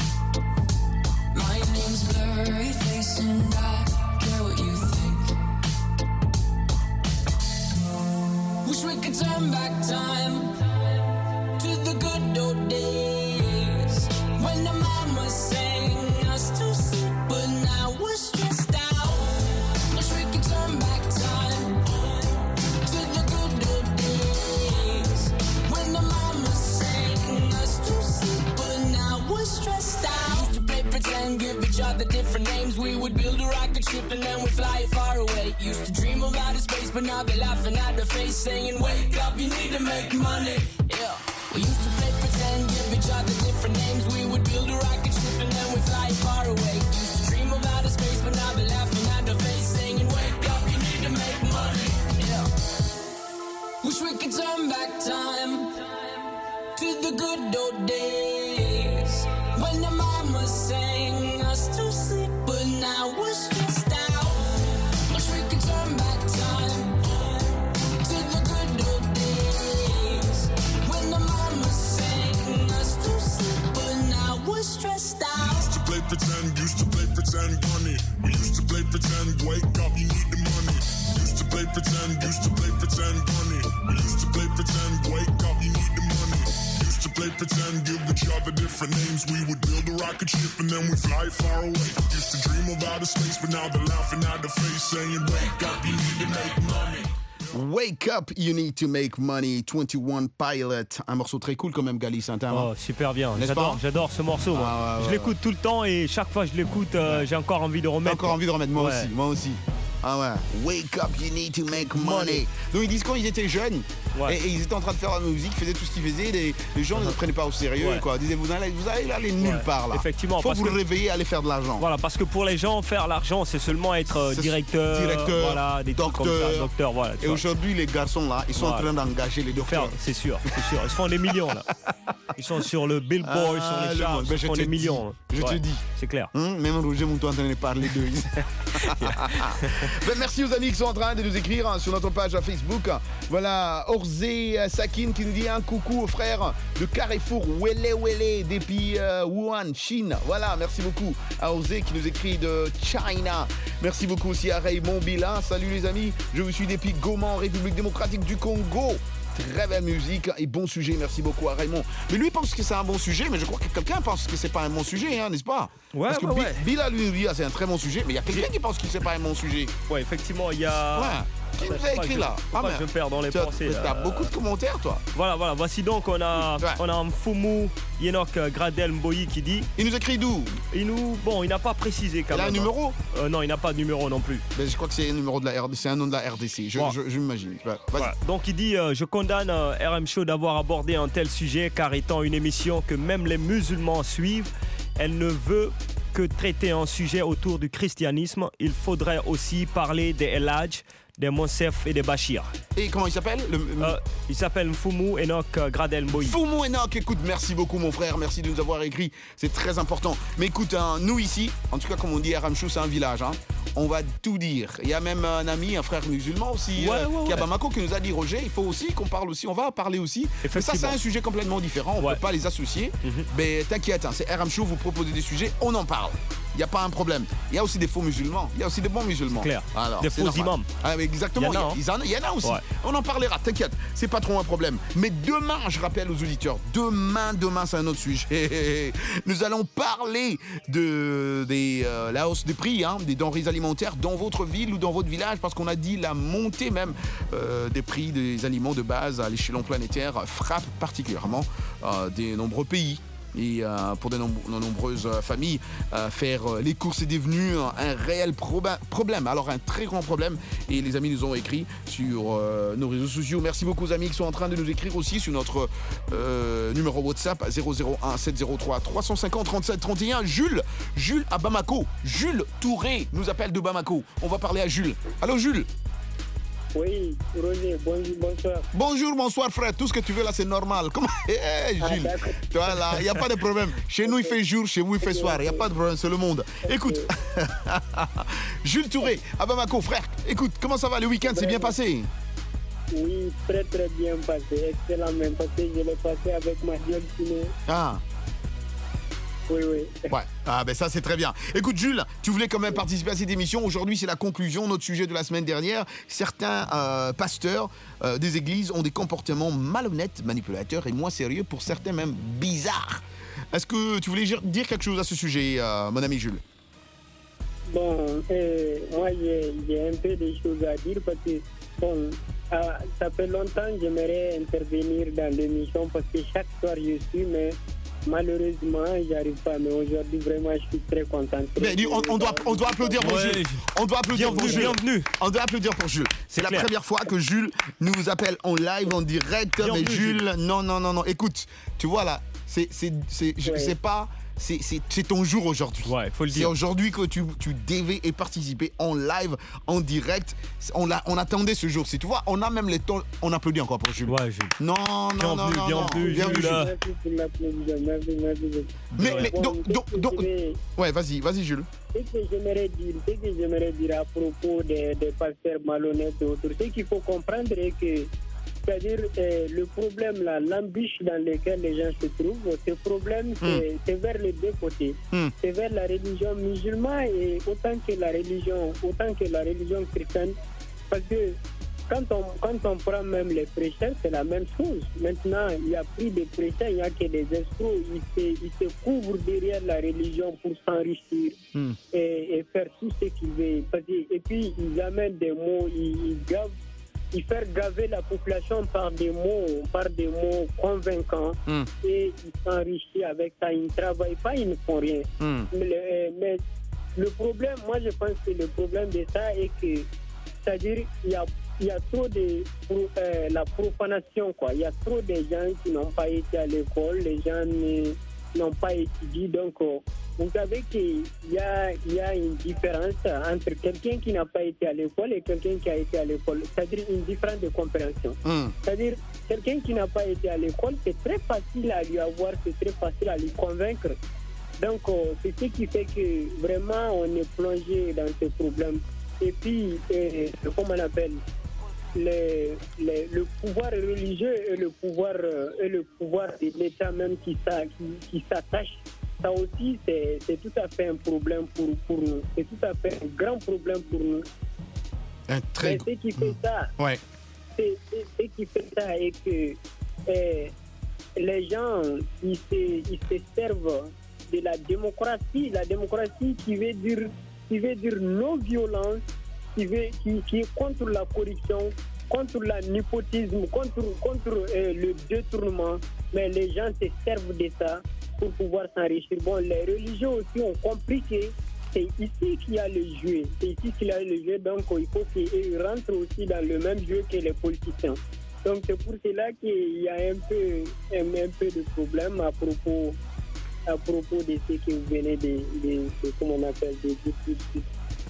Speaker 19: My name's Blurry Face and I care what you think. Wish we could turn back time to the good old days when the mama sang us to sleep, but now we're stressed out. Wish we could turn back time to the good old days when the mama sang us to sleep, but now we're stressed out. Used to play pretend, give each other different names. We would build a rocket ship and then we'd fly far away. Used to dream of outer space, but now they're laughing at the face, saying, wake up, you need to make money. Yeah. We used to play pretend, give each other different names. We would build a rocket ship and then we'd fly far away. Used to dream of outer space, but now they're laughing at the face, saying, wake up, you need to make money. Yeah. Wish we could turn back time to the good old days when the mama sang us to sleep, but now we're stressed out. Wish we could turn back time to the good old days when the mama sang us to sleep, but now we're stressed out.
Speaker 5: Used to play pretend, used to play pretend, money. We used to play pretend, wake up, you need the money. Used to play pretend, used to play pretend, money. We used to play pretend, wake up, you need the money. Used to play pretend, give each other different names. We would build a rocket ship and then we fly far away. Used to dream of outer space, but now they're laughing at the face, saying, wake up, you need to make money.
Speaker 1: Wake Up, You Need to Make Money, twenty-one Pilot. Un morceau très cool quand même, Gali Saint-Am.
Speaker 10: Oh, super bien.
Speaker 1: N'est-ce
Speaker 10: J'adore,
Speaker 1: pas
Speaker 10: j'adore ce morceau. Moi.
Speaker 1: Ah, ouais,
Speaker 10: je
Speaker 1: ouais,
Speaker 10: l'écoute tout le temps et chaque fois que je l'écoute, euh, j'ai encore envie de remettre.
Speaker 1: Encore envie de remettre, moi
Speaker 10: Ouais.
Speaker 1: aussi, moi aussi. Ah ouais, wake up, you need to make money. Donc ils disent quand ils étaient jeunes,
Speaker 10: Ouais.
Speaker 1: et, et ils étaient en train de faire la musique, ils faisaient tout ce qu'ils faisaient, les, les gens ne les prenaient pas au sérieux,
Speaker 10: Ouais.
Speaker 1: quoi. Ils disaient vous allez, vous allez aller nulle
Speaker 10: Ouais.
Speaker 1: part là.
Speaker 10: Effectivement,
Speaker 1: Faut
Speaker 10: parce
Speaker 1: vous
Speaker 10: que-
Speaker 1: le réveiller, aller faire de l'argent.
Speaker 10: Voilà, parce que pour les gens, faire l'argent, c'est seulement être euh,
Speaker 1: C'est-
Speaker 10: directeur,
Speaker 1: directeur,
Speaker 10: voilà, des trucs comme
Speaker 1: docteur.
Speaker 10: ça, docteur, voilà. tu
Speaker 1: Et
Speaker 10: vois.
Speaker 1: aujourd'hui, les garçons là, ils sont en
Speaker 10: Voilà.
Speaker 1: train d'engager les docteurs.
Speaker 10: Faire, c'est sûr, c'est sûr. Ils se font des millions là. Ils sont sur le Billboard,
Speaker 1: Ah,
Speaker 10: sur les
Speaker 1: le
Speaker 10: charts,
Speaker 1: monde. Ben,
Speaker 10: ils
Speaker 1: je
Speaker 10: font
Speaker 1: te
Speaker 10: des
Speaker 1: dis,
Speaker 10: millions.
Speaker 1: Je te
Speaker 10: Ouais,
Speaker 1: dis.
Speaker 10: C'est clair.
Speaker 1: Hein, même Roger Mouton en train de parler d'eux. Ben, merci aux amis qui sont en train de nous écrire hein, sur notre page à Facebook. Voilà, Orzé Sakin qui nous dit un coucou aux frères de Carrefour Wele Wele depuis euh, Wuhan, Chine. Voilà, merci beaucoup à Orzé qui nous écrit de China. Merci beaucoup aussi à Raymond Bila. Salut les amis, je vous suis depuis Goma en République démocratique du Congo. Très belle musique et bon sujet, merci beaucoup à Raymond. Mais lui pense que c'est un bon sujet, mais je crois que quelqu'un pense que c'est pas un bon sujet, hein, n'est-ce pas?
Speaker 10: Ouais,
Speaker 1: Parce que
Speaker 10: ouais,
Speaker 1: Bi-
Speaker 10: ouais.
Speaker 1: Bila lui nous dit ah, c'est un très bon sujet, mais il y a quelqu'un qui pense que c'est pas un bon sujet.
Speaker 10: Ouais, effectivement, il y a.
Speaker 1: Ouais. Qui
Speaker 10: Attends,
Speaker 1: nous
Speaker 10: faut
Speaker 1: a
Speaker 10: pas
Speaker 1: écrit
Speaker 10: que-
Speaker 1: là?
Speaker 10: faut pas que je me perds dans les
Speaker 1: tu as-
Speaker 10: pensées.
Speaker 1: T'as
Speaker 10: là.
Speaker 1: beaucoup de commentaires, toi.
Speaker 10: Voilà, voilà. Voici donc, on a, on a un Fumu Yenok Gradel Mboyi qui dit.
Speaker 1: Il nous écrit d'où?
Speaker 10: Il nous. Bon, il n'a pas précisé quand
Speaker 1: Il a
Speaker 10: même.
Speaker 1: un numéro?
Speaker 10: Euh, Non, il n'a pas de numéro non plus.
Speaker 1: Ben, je crois que c'est un numéro de la R D C, c'est un nom de la R D C. Je,
Speaker 10: Bon.
Speaker 1: je, je m'imagine. Ouais, vas-y.
Speaker 10: Voilà. Donc il dit euh, je condamne euh, R M Show d'avoir abordé un tel sujet car étant une émission que même les musulmans suivent, elle ne veut que traiter un sujet autour du christianisme. Il faudrait aussi parler des El Hadj, des Monsef et des Bachir.
Speaker 1: Et comment il s'appelle? Le-
Speaker 10: Euh, il s'appelle Mfumu Enoch euh, Gradel Mboyi.
Speaker 1: Fumu Enoch, écoute, merci beaucoup mon frère, merci de nous avoir écrit, c'est très important. Mais écoute, hein, nous ici, en tout cas comme on dit à Ramchou, c'est un village, hein, on va tout dire. Il y a même un ami, un frère musulman aussi,
Speaker 10: Ouais,
Speaker 1: euh,
Speaker 10: ouais,
Speaker 1: qui est à
Speaker 10: ouais.
Speaker 1: Bamako, qui nous a dit Roger, il faut aussi qu'on parle aussi, on va parler aussi. Mais ça c'est
Speaker 10: Effectivement.
Speaker 1: un sujet complètement différent, on ne
Speaker 10: Ouais.
Speaker 1: peut pas les associer.
Speaker 10: Mhm.
Speaker 1: Mais t'inquiète, hein, c'est R M Show, vous proposez des sujets, on en parle. Il n'y a pas un problème. Il y a aussi des faux musulmans, il y a aussi des bons musulmans.
Speaker 10: Clair.
Speaker 1: Alors,
Speaker 10: Des
Speaker 1: c'est
Speaker 10: faux
Speaker 1: normal.
Speaker 10: imams.
Speaker 1: Ah, mais exactement,
Speaker 10: Il y en a, hein.
Speaker 1: il y en a, il y en a aussi.
Speaker 10: Ouais.
Speaker 1: On en parlera, t'inquiète, c'est pas trop un problème. Mais demain, je rappelle aux auditeurs, demain, demain, c'est un autre sujet. Nous allons parler de des, euh, la hausse des prix, hein, des denrées alimentaires dans votre ville ou dans votre village, parce qu'on a dit la montée même euh, des prix des aliments de base à l'échelon planétaire frappe particulièrement euh, des nombreux pays. Et euh, pour de, nom- de nombreuses euh, familles, euh, faire euh, les courses est devenu un, un réel proba- problème. Alors un très grand problème. Et les amis nous ont écrit sur euh, nos réseaux sociaux. Merci beaucoup aux amis qui sont en train de nous écrire aussi sur notre euh, numéro WhatsApp zéro zéro un sept zéro trois trois cent cinquante trente-sept trente et un. Jules, Jules à Bamako. Jules Touré nous appelle de Bamako. On va parler à Jules. Allô Jules?
Speaker 20: Oui, Roger, bonjour, bonsoir.
Speaker 1: Bonjour, bonsoir frère, tout ce que tu veux là c'est normal. Comment hey, Jules,
Speaker 20: ah,
Speaker 1: toi là, il n'y a pas de problème. Chez nous il fait jour, chez vous il fait soir, il n'y a pas de problème, c'est le monde. Écoute, Jules Touré, à Bamako, frère, écoute, comment ça va, le week-end s'est bien passé?
Speaker 20: Oui, très très bien passé, excellent même, parce que je l'ai passé avec ma Diolciné.
Speaker 1: Ah.
Speaker 20: Oui, oui.
Speaker 1: Ouais, ah ben ça c'est très bien. Écoute Jules, tu voulais quand même participer à cette émission. Aujourd'hui c'est la conclusion, notre sujet de la semaine dernière. Certains euh, pasteurs euh, des églises ont des comportements malhonnêtes, manipulateurs et moins sérieux, pour certains même bizarres. Est-ce que tu voulais dire quelque chose à ce sujet, euh, mon ami Jules?
Speaker 20: Bon, euh, moi j'ai, j'ai un peu des choses à dire parce que, bon, euh, ça fait longtemps que j'aimerais intervenir dans l'émission parce que chaque soir je suis, mais malheureusement, j'arrive pas, mais aujourd'hui, vraiment, je suis très content.
Speaker 1: Ben, on, on, doit, on doit applaudir pour
Speaker 10: ouais.
Speaker 1: Jules. On doit applaudir
Speaker 10: bienvenue,
Speaker 1: pour Jules.
Speaker 10: Bienvenue.
Speaker 1: On doit applaudir pour Jules. C'est, c'est la clair. Première fois que Jules nous appelle en live, en direct. Bienvenue, mais Jules, Jules, non, non, non, non. Écoute, tu vois là, c'est, c'est, c'est, je, ouais. c'est pas... C'est, c'est, c'est ton jour aujourd'hui.
Speaker 10: Ouais, faut le dire.
Speaker 1: C'est aujourd'hui que tu, tu devais y participer en live, en direct. On, l'a, on attendait ce jour. Si tu vois, on a même les temps. On applaudit encore pour Jules.
Speaker 10: Ouais, Jules.
Speaker 1: Non, non, non, non.
Speaker 10: Bienvenue,
Speaker 1: bienvenue,
Speaker 10: Jules.
Speaker 20: Jules.
Speaker 1: Mais, mais, donc, donc, donc, ouais, vas-y, vas-y, Jules.
Speaker 20: Ce que j'aimerais dire, ce que j'aimerais dire à propos des, des pasteurs malhonnêtes et autres, ce qu'il faut comprendre est que, c'est-à-dire euh, le problème là, l'embûche dans laquelle les gens se trouvent, ce problème c'est, mm. c'est vers les deux côtés. Mm. C'est vers la religion musulmane et autant que la religion, autant que la religion chrétienne, parce que quand on, quand on prend même les prêcheurs, c'est la même chose. Maintenant, il n'y a plus de prêcheurs, il n'y a que des escrocs. Ils se, ils se couvrent derrière la religion pour s'enrichir mm. et, et faire tout ce qu'ils veulent. Et puis, ils amènent des mots, ils, ils gavent. Ils font gaver la population par des mots, par des mots convaincants mm. et ils s'enrichissent avec ça. Ils ne travaillent pas, ils ne font rien. Mm. Mais, le, mais le problème, moi je pense que le problème de ça est que, c'est-à-dire il y a, il y a trop de euh, la profanation, quoi. Il y a trop de gens qui n'ont pas été à l'école, les gens ne, n'ont pas étudié, donc euh, vous savez qu'il y a, il y a une différence entre quelqu'un qui n'a pas été à l'école et quelqu'un qui a été à l'école. C'est-à-dire une différence de compréhension. Mm. C'est-à-dire quelqu'un qui n'a pas été à l'école, c'est très facile à lui avoir, c'est très facile à lui convaincre. Donc euh, c'est ce qui fait que vraiment on est plongé dans ce problème. Et puis, euh, comment on appelle le, le, le pouvoir religieux et le pouvoir, euh, et le pouvoir de l'État même qui, qui, qui s'attache. Ça aussi, c'est, c'est tout à fait un problème pour, pour nous. C'est tout à fait un grand problème pour nous.
Speaker 1: Un très...
Speaker 20: Mais ce qui fait ça,
Speaker 1: ouais.
Speaker 20: c'est, c'est, ce qui fait ça est que eh, les gens, ils se, ils se servent de la démocratie. La démocratie qui veut dire, qui veut dire non-violence, qui, veut, qui, qui est contre la corruption, contre le népotisme, contre, contre eh, le détournement. Mais les gens se servent de ça pour pouvoir s'enrichir. Bon, les religieux aussi ont compris que c'est ici qu'il y a le jeu. C'est ici qu'il y a le jeu, donc il faut qu'ils rentrent aussi dans le même jeu que les politiciens. Donc c'est pour cela qu'il y a un peu, un, un peu de problème à propos, à propos de ce que vous venez de, de, de comment on appelle, de dire.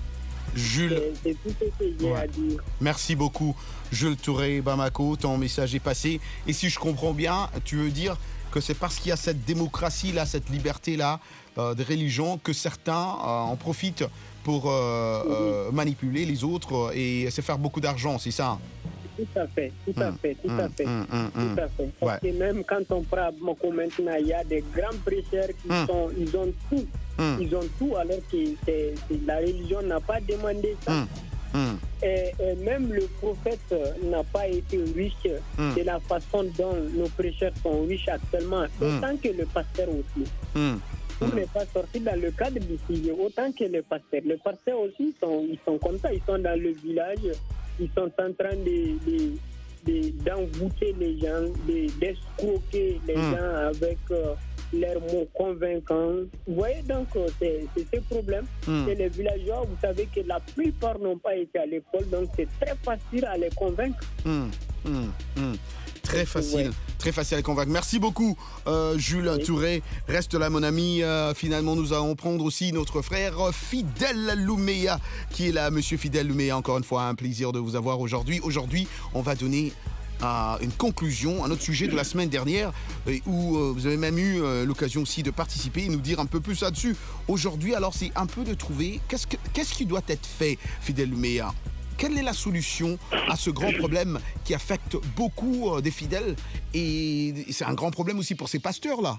Speaker 1: Jules,
Speaker 20: c'est, c'est tout ce que j'ai ouais. à dire.
Speaker 1: Merci beaucoup, Jules Touré, Bamako. Ton message est passé. Et si je comprends bien, tu veux dire que c'est parce qu'il y a cette démocratie-là, cette liberté-là euh, de religion que certains euh, en profitent pour euh, euh, manipuler les autres et se faire beaucoup d'argent, c'est ça?
Speaker 20: Tout à fait, tout à fait, tout à fait, tout à fait. Parce que même quand on prend Bamako maintenant, il y a des grands prêcheurs qui mm. sont, ils ont tout, mm. ils ont tout alors que c'est, c'est, la religion n'a pas demandé ça. Mm. Mm. Et, et même le prophète n'a pas été riche mm. de la façon dont nos prêcheurs sont riches actuellement, mm. autant que le pasteur aussi. Mm. Pour mm. ne pas sortir dans le cadre du sujet, autant que le pasteur. Les pasteurs aussi, sont, ils sont comme ça, ils sont dans le village, ils sont en train de, de, de, d'envoûter les gens, de, d'escroquer les mm. gens avec, euh, leurs mots convaincants. Vous voyez, donc, euh, c'est c'est ce problème.
Speaker 1: Mm.
Speaker 20: Et les villageois, vous savez que la plupart n'ont pas été à l'école, donc c'est très facile à les convaincre.
Speaker 1: Hum, hum, hum. Très facile, très facile à convaincre. Merci beaucoup, euh, Jules Touré. Reste là, mon ami. Euh, finalement, nous allons prendre aussi notre frère euh, Fidèle Louméa, qui est là. Monsieur Fidèle Louméa, encore une fois, un plaisir de vous avoir aujourd'hui. Aujourd'hui, on va donner à une conclusion, un autre sujet de la semaine dernière, et où euh, vous avez même eu euh, l'occasion aussi de participer et nous dire un peu plus là-dessus. Aujourd'hui, alors, c'est un peu de trouver qu'est-ce, que, qu'est-ce qui doit être fait, Fidèle Louméa. Quelle est la solution à ce grand problème qui affecte beaucoup euh, des fidèles, et c'est un grand problème aussi pour ces pasteurs-là?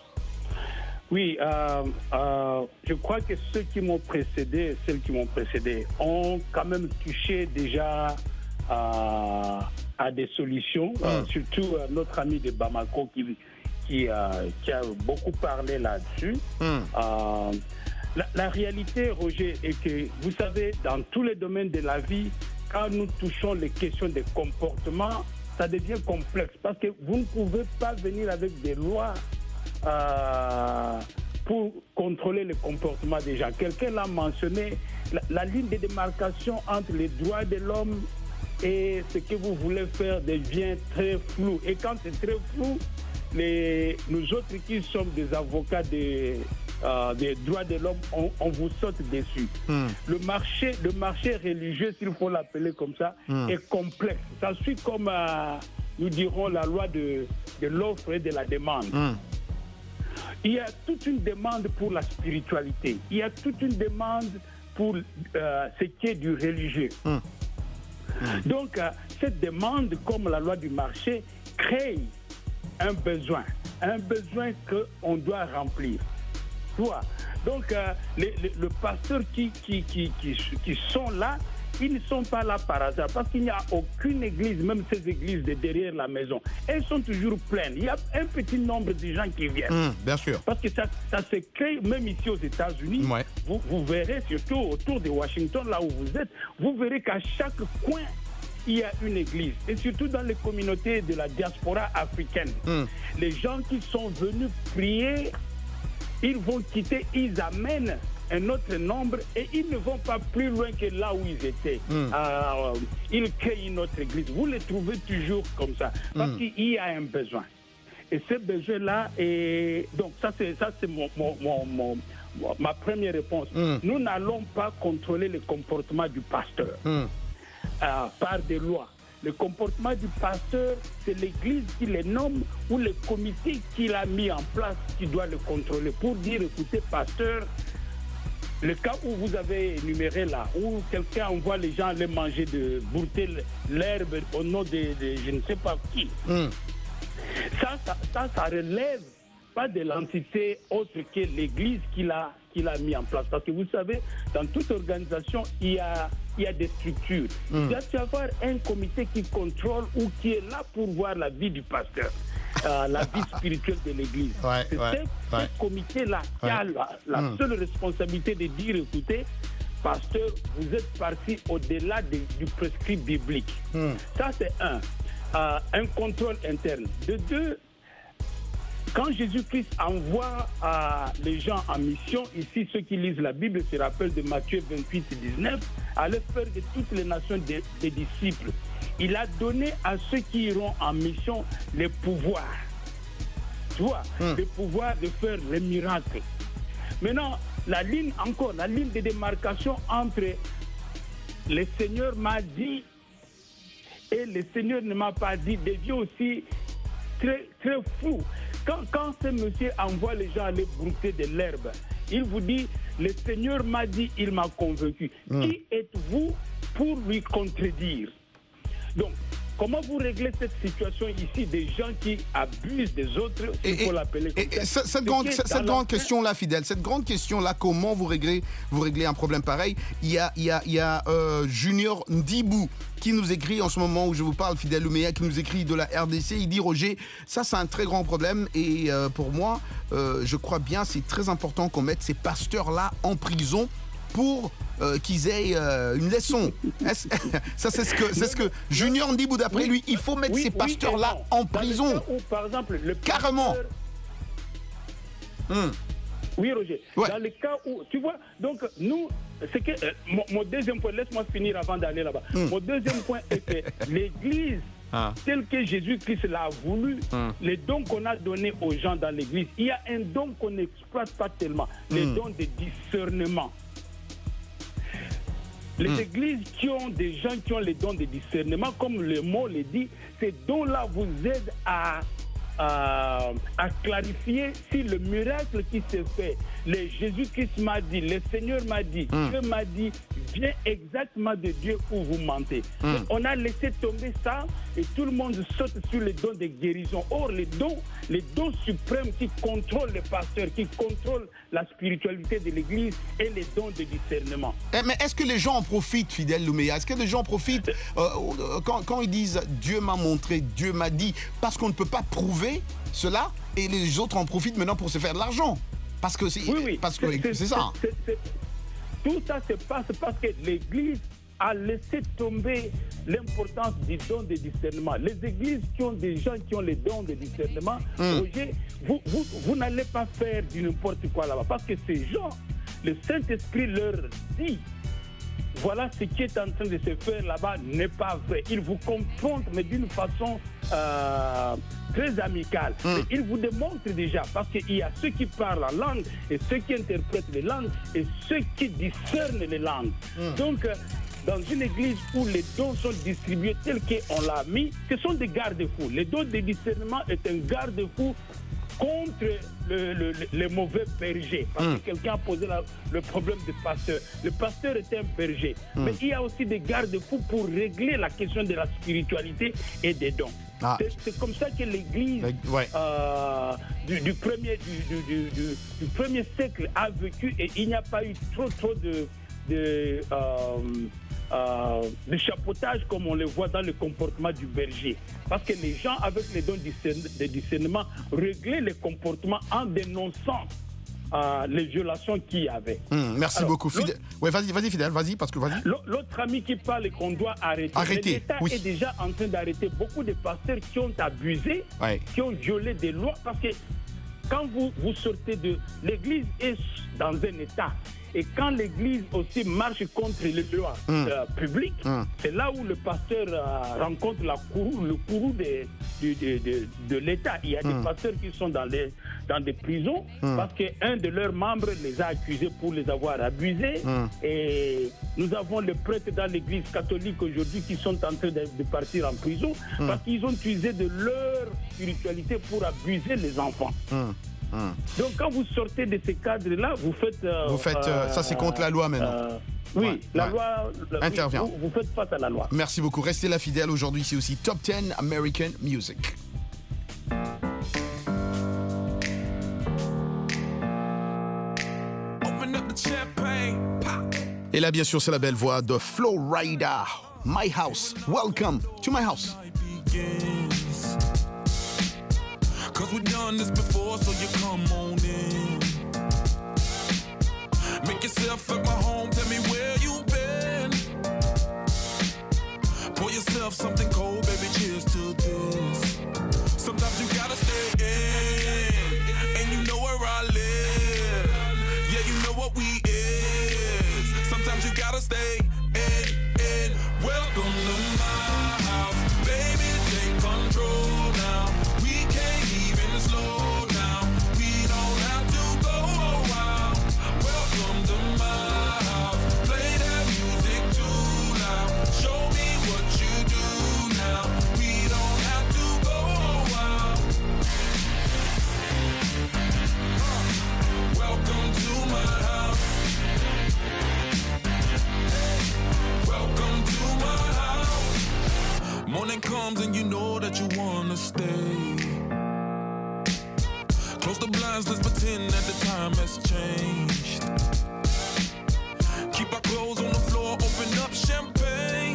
Speaker 12: Oui, euh, euh, je crois que ceux qui m'ont précédé, celles qui m'ont précédé, ont quand même touché déjà à, à des solutions, mm. euh, surtout euh, notre ami de Bamako qui, qui, euh, qui a beaucoup parlé là-dessus. Mm. Euh, la, la réalité, Roger, est que, vous savez, dans tous les domaines de la vie, quand nous touchons les questions de comportement, ça devient complexe parce que vous ne pouvez pas venir avec des lois euh, pour contrôler le comportement des gens. Quelqu'un l'a mentionné, la, la ligne de démarcation entre les droits de l'homme et ce que vous voulez faire devient très flou. Et quand c'est très flou, les, nous autres qui sommes des avocats des, euh, des droits de l'homme, on, on vous saute dessus. Mm. Le marché, le marché religieux, s'il faut l'appeler comme ça, mm. est complexe. Ça suit comme, euh, nous dirons, la loi de, de l'offre et de la demande. Mm. Il y a toute une demande pour la spiritualité. Il y a toute une demande pour euh, ce qui est du religieux. Mm. Mm. Donc, euh, cette demande, comme la loi du marché, crée un besoin, un besoin qu'on doit remplir. Tu vois? Donc, euh, les, les, le pasteur qui, qui, qui, qui, qui sont là, ils ne sont pas là par hasard, parce qu'il n'y a aucune église, même ces églises de derrière la maison, elles sont toujours pleines. Il y a un petit nombre de gens qui viennent.
Speaker 1: Mmh, bien sûr.
Speaker 12: Parce que ça, ça se crée, même ici aux États-Unis, ouais. vous, vous verrez, surtout autour de Washington, là où vous êtes, vous verrez qu'à chaque coin, il y a une église. Et surtout dans les communautés de la diaspora africaine. Mm. Les gens qui sont venus prier, ils vont quitter, ils amènent un autre nombre et ils ne vont pas plus loin que là où ils étaient. Mm. Euh, ils créent une autre église. Vous les trouvez toujours comme ça. Parce mm. qu'il y a un besoin. Et ce besoin-là, est... donc ça c'est, ça, c'est mon, mon, mon, mon, ma première réponse. Mm. Nous n'allons pas contrôler le comportement du pasteur. Mm. Euh, par des lois. Le comportement du pasteur, c'est l'Église qui les nomme ou le comité qu'il a mis en place qui doit le contrôler pour dire, écoutez, pasteur, le cas où vous avez énuméré là, où quelqu'un envoie les gens aller manger, de brouter l'herbe au nom de, de je ne sais pas qui, mm. ça, ça, ça, ça relève pas de l'entité autre que l'Église qu'il a, qu'il a mis en place. Parce que vous savez, dans toute organisation, il y a, il y a des structures. Mm. Il doit y avoir un comité qui contrôle ou qui est là pour voir la vie du pasteur, euh, la vie spirituelle de l'Église. Ouais, c'est ouais, ce, ouais. ce comité-là qui ouais. a la, la mm. seule responsabilité de dire, écoutez, pasteur, vous êtes parti au-delà de, du prescrit biblique. Mm. Ça, c'est un. Euh, un contrôle interne. De deux, quand Jésus-Christ envoie euh, les gens en mission, ici ceux qui lisent la Bible se rappellent de Matthieu vingt-huit dix-neuf, aller faire de toutes les nations des, des disciples. Il a donné à ceux qui iront en mission le pouvoir, tu vois, hum. le pouvoir de faire les miracles. Maintenant, la ligne encore, la ligne de démarcation entre le Seigneur m'a dit et le Seigneur ne m'a pas dit devient aussi très, très flou. Quand, quand ce monsieur envoie les gens aller brouter de l'herbe, il vous dit, le Seigneur m'a dit, il m'a convaincu. Mmh. Qui êtes-vous pour lui contredire? Donc, comment vous réglez cette situation ici des gens qui abusent des autres, il faut l'appeler comme
Speaker 1: et,
Speaker 12: ça.
Speaker 1: Et cette grande, cette, cette grande question-là, Fidèle, cette grande question-là, comment vous réglez, vous réglez un problème pareil? Il y a, il y a, il y a euh, Junior Ndibou qui nous écrit en ce moment où je vous parle, Fidèle Louméa, qui nous écrit de la R D C. Il dit, Roger, ça c'est un très grand problème et euh, pour moi, euh, je crois bien c'est très important qu'on mette ces pasteurs-là en prison pour euh, qu'ils aient euh, une leçon. Ça, c'est ce que, c'est ce que Junior Ndibou, d'après oui, lui, il faut mettre oui, ces pasteurs-là oui, en prison.
Speaker 12: Où, par exemple, le
Speaker 1: carrément.
Speaker 12: Pasteur,
Speaker 1: Mmh.
Speaker 12: Oui, Roger.
Speaker 1: Ouais.
Speaker 12: Dans le cas où, tu vois, donc nous, c'est que euh, mon, mon deuxième point, laisse-moi finir avant d'aller là-bas.
Speaker 1: Mmh.
Speaker 12: Mon deuxième point est que l'Église,
Speaker 1: ah.
Speaker 12: tel que Jésus-Christ l'a voulu, mmh. les dons qu'on a donnés aux gens dans l'Église, il y a un don qu'on n'exploite pas tellement, mmh. les dons de discernement. Les mmh. églises qui ont des gens qui ont les dons de discernement, comme le mot le dit, ces dons-là vous aident à À, à clarifier si le miracle qui s'est fait, le Jésus-Christ m'a dit, le Seigneur m'a dit, mm. Dieu m'a dit, vient exactement de Dieu ou vous mentez. Mm. On a laissé tomber ça et tout le monde saute sur les dons de guérison. Or, les dons, les dons suprêmes qui contrôlent les pasteurs, qui contrôlent la spiritualité de l'Église et les dons de discernement.
Speaker 1: Eh, mais est-ce que les gens en profitent, Fidèle Louméa? Est-ce que les gens en profitent euh, quand, quand ils disent Dieu m'a montré, Dieu m'a dit, parce qu'on ne peut pas prouver cela et les autres en profitent maintenant pour se faire de l'argent? Parce que c'est,
Speaker 12: oui, oui.
Speaker 1: Parce que c'est, c'est ça.
Speaker 12: C'est, c'est, tout ça se passe parce que l'Église a laissé tomber l'importance du don de discernement. Les églises qui ont des gens qui ont les dons de discernement, mm. Roger, vous, vous, vous n'allez pas faire du n'importe quoi là-bas. Parce que ces gens, le Saint-Esprit leur dit, voilà ce qui est en train de se faire là-bas n'est pas vrai. Ils vous confrontent, mais d'une façon euh, très amicale. Mm. Et ils vous démontrent déjà, parce qu'il y a ceux qui parlent en langue, et ceux qui interprètent les langues, et ceux qui discernent les langues. Mm. Donc, dans une église où les dons sont distribués tels qu'on l'a mis, ce sont des garde-fous. Les dons de discernement est un garde-fou contre le, le, les mauvais bergers. Parce mm. que quelqu'un a posé la, le problème du pasteur. Le pasteur est un berger. Mm. Mais il y a aussi des garde-fous pour régler la question de la spiritualité et des dons. Ah. C'est, c'est comme ça que l'Église ouais. euh, du, du, premier, du, du, du, du premier siècle a vécu et il n'y a pas eu trop, trop de... de euh, Euh, de chapeautage comme on le voit dans le comportement du berger. Parce que les gens avec les dons de discernement réglaient les comportements en dénonçant euh, les violations qu'il y avait.
Speaker 1: Mmh, merci Alors, beaucoup. Fidèle. Ouais, vas-y, vas-y, Fidèle, vas-y, parce que vas-y.
Speaker 12: L'autre ami qui parle et qu'on doit arrêter.
Speaker 1: Arrêter,
Speaker 12: L'État
Speaker 1: oui.
Speaker 12: est déjà en train d'arrêter beaucoup de pasteurs qui ont abusé, ouais. qui ont violé des lois. Parce que quand vous, vous sortez de... L'Église est dans un état. Et quand l'Église aussi marche contre les lois mm. euh, publiques, mm. c'est là où le pasteur euh, rencontre la courroux, le courroux de, de, de, de, de l'État. Il y a mm. des pasteurs qui sont dans, les, dans des prisons mm. parce qu'un de leurs membres les a accusés pour les avoir abusés. Mm. Et nous avons les prêtres dans l'Église catholique aujourd'hui qui sont en train de, de partir en prison mm. parce qu'ils ont utilisé de leur spiritualité pour abuser les enfants. Mm. Hum. Donc quand vous sortez de ces cadres-là, vous faites... Euh,
Speaker 1: vous faites euh, ça c'est contre la loi maintenant. Euh,
Speaker 12: oui,
Speaker 1: ouais,
Speaker 12: la
Speaker 1: ouais.
Speaker 12: loi... La,
Speaker 1: Intervient.
Speaker 12: Vous, vous faites face à la loi.
Speaker 1: Merci beaucoup. Restez là fidèle. Aujourd'hui, c'est aussi Top dix American Music. Et là, bien sûr, c'est la belle voix de Flo Rida. My House. Welcome to my house.
Speaker 9: Cause we've done this before, so you come on in. Make yourself at my home, tell me where you been. Pour yourself something cold, baby, cheers to this. Sometimes you gotta stay in, and you know where I live. Yeah, you know what we is. Sometimes you gotta stay in, in. Welcome to my house, baby, take control now. We can't even slow down. We don't have to go a while. Welcome to my house. Play that music too loud. Show me what you do now. We don't have to go a while. Uh, welcome to my house. Welcome to my house. Morning comes and you know that you wanna stay. Close the blinds, let's pretend that the time has changed. Keep our clothes on the floor, open up champagne.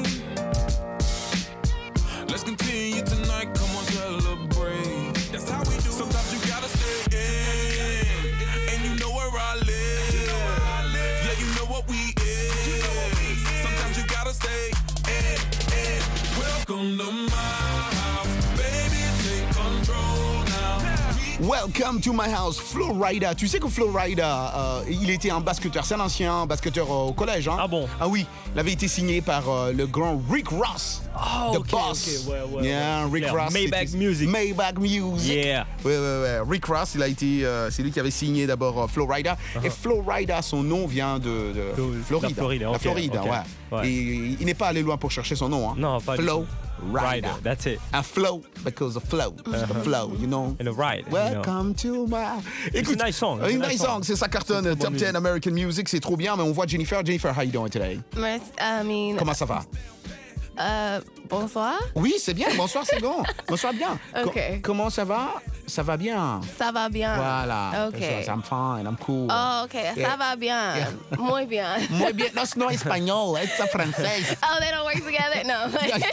Speaker 9: Let's continue tonight, come on, celebrate. That's how we do. Sometimes you gotta stay in, and you know where I live. Yeah, you know what we is. Sometimes you gotta stay in, in. Welcome to my house, baby, take control now. We
Speaker 1: Welcome to my house, Flo Rida. Tu sais que Flo Rida, euh, il était un basketteur, c'est un ancien basketteur euh, au collège. Hein?
Speaker 10: Ah bon?
Speaker 1: Ah oui, il avait été signé par euh, le grand Rick Ross.
Speaker 10: Oh,
Speaker 1: The
Speaker 10: ok,
Speaker 1: Boss.
Speaker 10: ok, ouais, ouais,
Speaker 1: yeah,
Speaker 10: ouais,
Speaker 1: Rick
Speaker 10: clair.
Speaker 1: Ross.
Speaker 10: Maybach
Speaker 1: c'était-
Speaker 10: Music.
Speaker 1: Maybach Music.
Speaker 10: Yeah.
Speaker 1: Ouais, ouais, ouais. Rick Ross, il a été, euh, c'est lui qui avait signé d'abord euh, Flo Rida.
Speaker 10: Uh-huh.
Speaker 1: Et Flo Rida, son nom vient de, de
Speaker 10: De-
Speaker 1: Floride.
Speaker 10: la Floride,
Speaker 1: La
Speaker 10: ok,
Speaker 1: Floride,
Speaker 10: ok.
Speaker 1: ouais.
Speaker 10: Ouais.
Speaker 1: Et il n'est pas allé loin pour chercher son nom. Hein.
Speaker 10: Non, pas du
Speaker 1: Flo
Speaker 10: tout.
Speaker 1: Rida.
Speaker 10: Rider, that's it.
Speaker 1: A flow because of flow. The
Speaker 10: Uh-huh.
Speaker 1: flow, you know.
Speaker 10: And a ride. you know.
Speaker 1: Welcome to my.
Speaker 10: It's a nice song.
Speaker 1: Une
Speaker 10: It's a
Speaker 1: nice song, c'est ça cartonne.
Speaker 10: C'est très
Speaker 1: Top
Speaker 10: bonne
Speaker 1: dix
Speaker 10: musique.
Speaker 1: American Music, c'est trop bien, mais on voit Jennifer. Jennifer, how you doing today?
Speaker 21: Merci, I mean,
Speaker 1: Comment ça va?
Speaker 21: euh, bonsoir.
Speaker 1: Oui, c'est bien. Bonsoir, c'est bon. Bonsoir, bien. Co-
Speaker 21: Ok.
Speaker 1: comment ça va? Ça va bien.
Speaker 21: Ça va bien.
Speaker 1: Voilà.
Speaker 21: Ok.
Speaker 1: Ça, I'm fine, I'm cool.
Speaker 21: Oh, ok,
Speaker 1: Yeah.
Speaker 21: ça va bien.
Speaker 1: Yeah.
Speaker 21: Muy bien.
Speaker 1: Muy bien. No, c'est non espagnol, c'est français.
Speaker 21: Oh, they don't work together? No.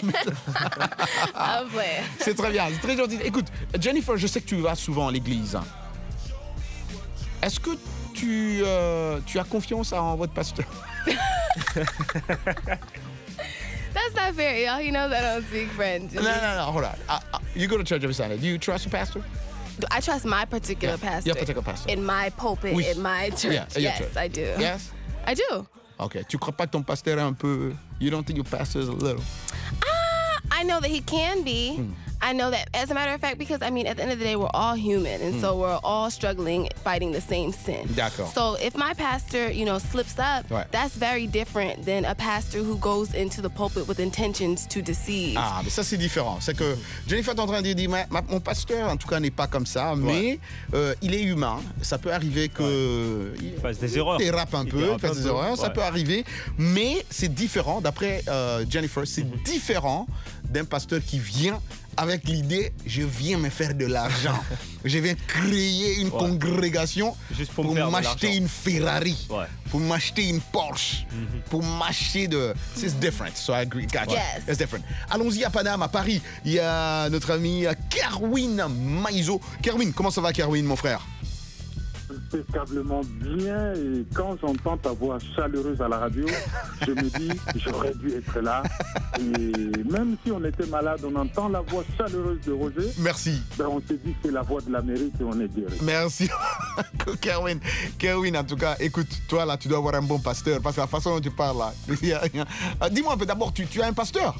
Speaker 21: I'm playing.
Speaker 1: C'est très bien, c'est très gentil. Écoute, Jennifer, je sais que tu vas souvent à l'église. Est-ce que tu, euh, tu as confiance en votre pasteur?
Speaker 21: That's not fair, y'all. He knows I don't speak French.
Speaker 1: No, no, no, hold on. Uh, uh, you go to church every Sunday. Do you trust your pastor?
Speaker 21: I trust my particular
Speaker 1: Yeah,
Speaker 21: pastor.
Speaker 1: your particular pastor.
Speaker 21: In my pulpit,
Speaker 1: Oui.
Speaker 21: in my church.
Speaker 1: Yeah, at your
Speaker 21: Yes,
Speaker 1: church.
Speaker 21: I do.
Speaker 1: Yes?
Speaker 21: I do.
Speaker 1: Ok. Tu crois pas que ton pasteur est un peu... You don't think your pastor is a little...
Speaker 21: I know that he can be.
Speaker 1: Hmm.
Speaker 21: I know that, as a matter of fact, because I mean, at the end of the day, we're all human, and so
Speaker 1: Hmm.
Speaker 21: we're all struggling, fighting the same sin.
Speaker 1: D'accord.
Speaker 21: So if my pastor, you know, slips up,
Speaker 1: Ouais.
Speaker 21: that's very different than a pastor who goes into the pulpit with intentions to deceive.
Speaker 1: Ah, mais ça, c'est différent. C'est que Jennifer est en train de dire, ma- ma- mon pasteur, en tout cas, n'est pas comme ça, mais euh, il est humain. Ça peut arriver que... Il
Speaker 10: fasse des erreurs.
Speaker 1: Il dérape un
Speaker 10: Il
Speaker 1: peu,
Speaker 10: dérape
Speaker 1: il fasse
Speaker 10: un
Speaker 1: des
Speaker 10: peu,
Speaker 1: erreurs, ça
Speaker 10: ouais.
Speaker 1: peut arriver. Mais c'est différent, d'après euh, Jennifer, c'est
Speaker 10: Mhm.
Speaker 1: différent d'un pasteur qui vient avec l'idée, je viens me faire de l'argent. Je viens créer une
Speaker 10: Ouais.
Speaker 1: congrégation
Speaker 10: Juste pour
Speaker 1: pour,
Speaker 10: me faire de
Speaker 1: m'acheter
Speaker 10: l'argent.
Speaker 1: une Ferrari,
Speaker 10: Ouais.
Speaker 1: pour m'acheter une Porsche,
Speaker 10: Mhm.
Speaker 1: pour m'acheter de... C'est different, so I agree. Gotcha.
Speaker 21: Yes.
Speaker 1: It's different. Allons-y à Paname, à Paris. Il y a notre ami Kerwin Maïzo. Kerwin, comment ça va, Kerwin, mon frère?
Speaker 22: Impeccablement bien, et quand j'entends ta voix chaleureuse à la radio, je me dis j'aurais dû être là. Et même si on était malade, on entend la voix chaleureuse de Roger.
Speaker 1: Merci.
Speaker 22: Ben on se dit c'est la voix de l'Amérique et on est guéri.
Speaker 1: Merci. Kerwin, Kerwin, en tout cas, écoute, toi là, tu dois avoir un bon pasteur parce que la façon dont tu parles là. il y a- il y a- Ah, dis-moi un peu d'abord, tu, tu as un pasteur?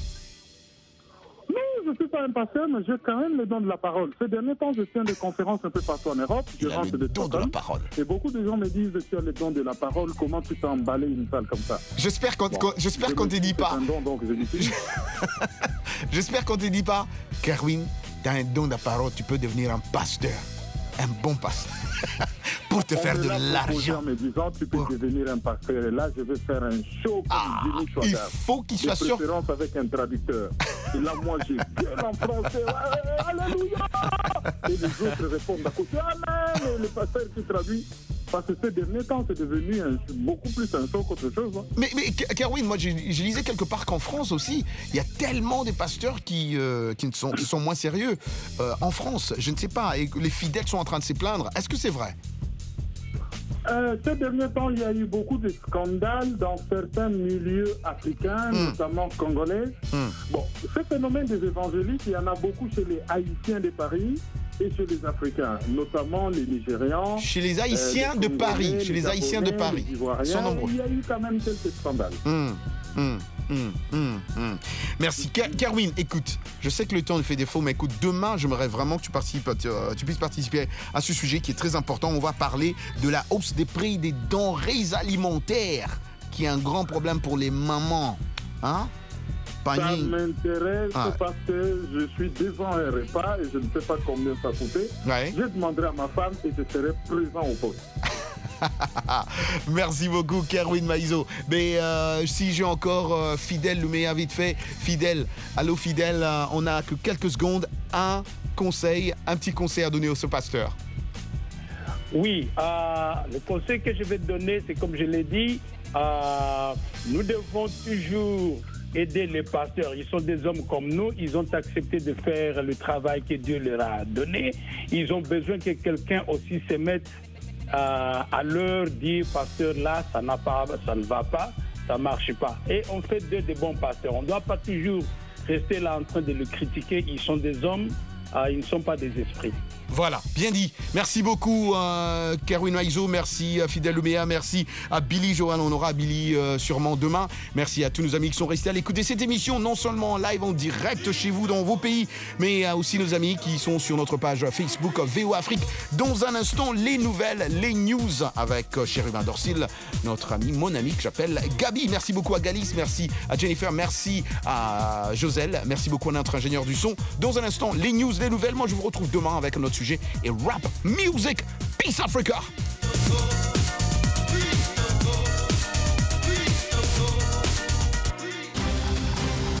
Speaker 22: Non, je ne suis pas un pasteur, mais j'ai quand même le don de la parole. Ces derniers temps, je tiens des conférences un peu partout en Europe. Je
Speaker 1: Il a
Speaker 22: rentre
Speaker 1: le
Speaker 22: des
Speaker 1: don de la parole.
Speaker 22: Et beaucoup de gens me disent tu as le don de la parole, comment tu peux emballer une salle comme ça?
Speaker 1: J'espère qu'on
Speaker 22: Bon,
Speaker 1: j'espère
Speaker 22: je
Speaker 1: qu'on
Speaker 22: me
Speaker 1: te
Speaker 22: dis,
Speaker 1: dit
Speaker 22: c'est
Speaker 1: pas.
Speaker 22: un don, donc je l'utilise.
Speaker 1: J'espère qu'on te dit pas, Kerwin, tu as un don de la parole, tu peux devenir un pasteur. Un bon pasteur. Pour te
Speaker 22: On
Speaker 1: faire
Speaker 22: me
Speaker 1: de
Speaker 22: l'a proposé
Speaker 1: l'argent.
Speaker 22: en me disant, tu peux devenir un pasteur. Et là, je vais faire un show comme Jimmy Schwager.
Speaker 1: il faut qu'il soit
Speaker 22: De
Speaker 1: sûr-
Speaker 22: préférence avec un traducteur. Et là, moi, j'ai gueule en français. Ouais, alléluia! Et les autres répondent à côté. Amen! Et le pasteur qui traduit. Parce que ces derniers temps, c'est devenu un- beaucoup plus un show qu'autre chose. hein.
Speaker 1: Mais, mais Ke- Kerwin, moi, je, je lisais quelque part qu'en France aussi, il y a tellement de pasteurs qui, euh, qui, ne sont, qui sont moins sérieux. Euh, en France, je ne sais pas, et que les fidèles sont en train de se plaindre. Est-ce que c'est vrai?
Speaker 22: Euh, ces derniers temps, il y a eu beaucoup de scandales dans certains milieux africains,
Speaker 1: Hmm.
Speaker 22: notamment congolais. Bon, ce phénomène des évangélistes, il y en a beaucoup chez les Haïtiens de Paris et chez les Africains, notamment les Nigérians.
Speaker 1: Chez les Haïtiens
Speaker 22: euh,
Speaker 1: de
Speaker 22: les
Speaker 1: Paris,
Speaker 22: Congolais,
Speaker 1: chez les Haïtiens de
Speaker 22: Gabonais,
Speaker 1: Paris.
Speaker 22: les Ivoiriens.
Speaker 1: Ils sont nombreux.
Speaker 22: Il y a eu quand même quelques scandales.
Speaker 1: Hum, hum, hum, hum, hum. Merci. Ke- Kerwin, écoute, je sais que le temps nous fait défaut, mais écoute, demain, j'aimerais vraiment que tu, participes, euh, tu puisses participer à ce sujet qui est très important. On va parler de la hausse des prix des denrées alimentaires, qui est un grand problème pour les mamans. Hein?
Speaker 22: Ça
Speaker 1: Panier.
Speaker 22: m'intéresse
Speaker 1: Ah.
Speaker 22: parce que je suis devant un repas et je ne sais pas combien ça coûtait.
Speaker 1: Ouais.
Speaker 22: Je demanderai à ma femme et je serai présent au poste.
Speaker 1: Merci beaucoup, Kerwin Maïzo. Mais euh, si j'ai encore euh, Fidèle, le meilleur vite fait. Fidèle, allô Fidèle, euh, on n'a que quelques secondes. Un conseil, un petit conseil à donner au ce pasteur.
Speaker 12: Oui, euh, le conseil que je vais te donner, c'est comme je l'ai dit, euh, nous devons toujours aider les pasteurs. Ils sont des hommes comme nous, ils ont accepté de faire le travail que Dieu leur a donné. Ils ont besoin que quelqu'un aussi se mette euh, à leur dire, pasteur, là, ça n'a pas, ça ne va pas, ça ne marche pas. Et on fait d'eux des bons pasteurs. On ne doit pas toujours rester là en train de le critiquer. Ils sont des hommes euh, ils ne sont pas des esprits.
Speaker 1: Voilà, bien dit. Merci beaucoup, euh, Kerwin Waizo. Merci à Fidel Lumea. Merci à Billy Johan. On aura Billy euh, sûrement demain. Merci à tous nos amis qui sont restés à l'écoute de cette émission, non seulement en live, en direct chez vous, dans vos pays, mais euh, aussi nos amis qui sont sur notre page Facebook V O Afrique. Dans un instant, les nouvelles, les news avec euh, Chérubin Dorsil, notre ami, mon ami que j'appelle Gabi. Merci beaucoup à Galice. Merci à Jennifer. Merci à Joselle. Merci beaucoup à notre ingénieur du son. Dans un instant, les news, les nouvelles. Moi, je vous retrouve demain avec notre sujet et rap music. Peace Africa.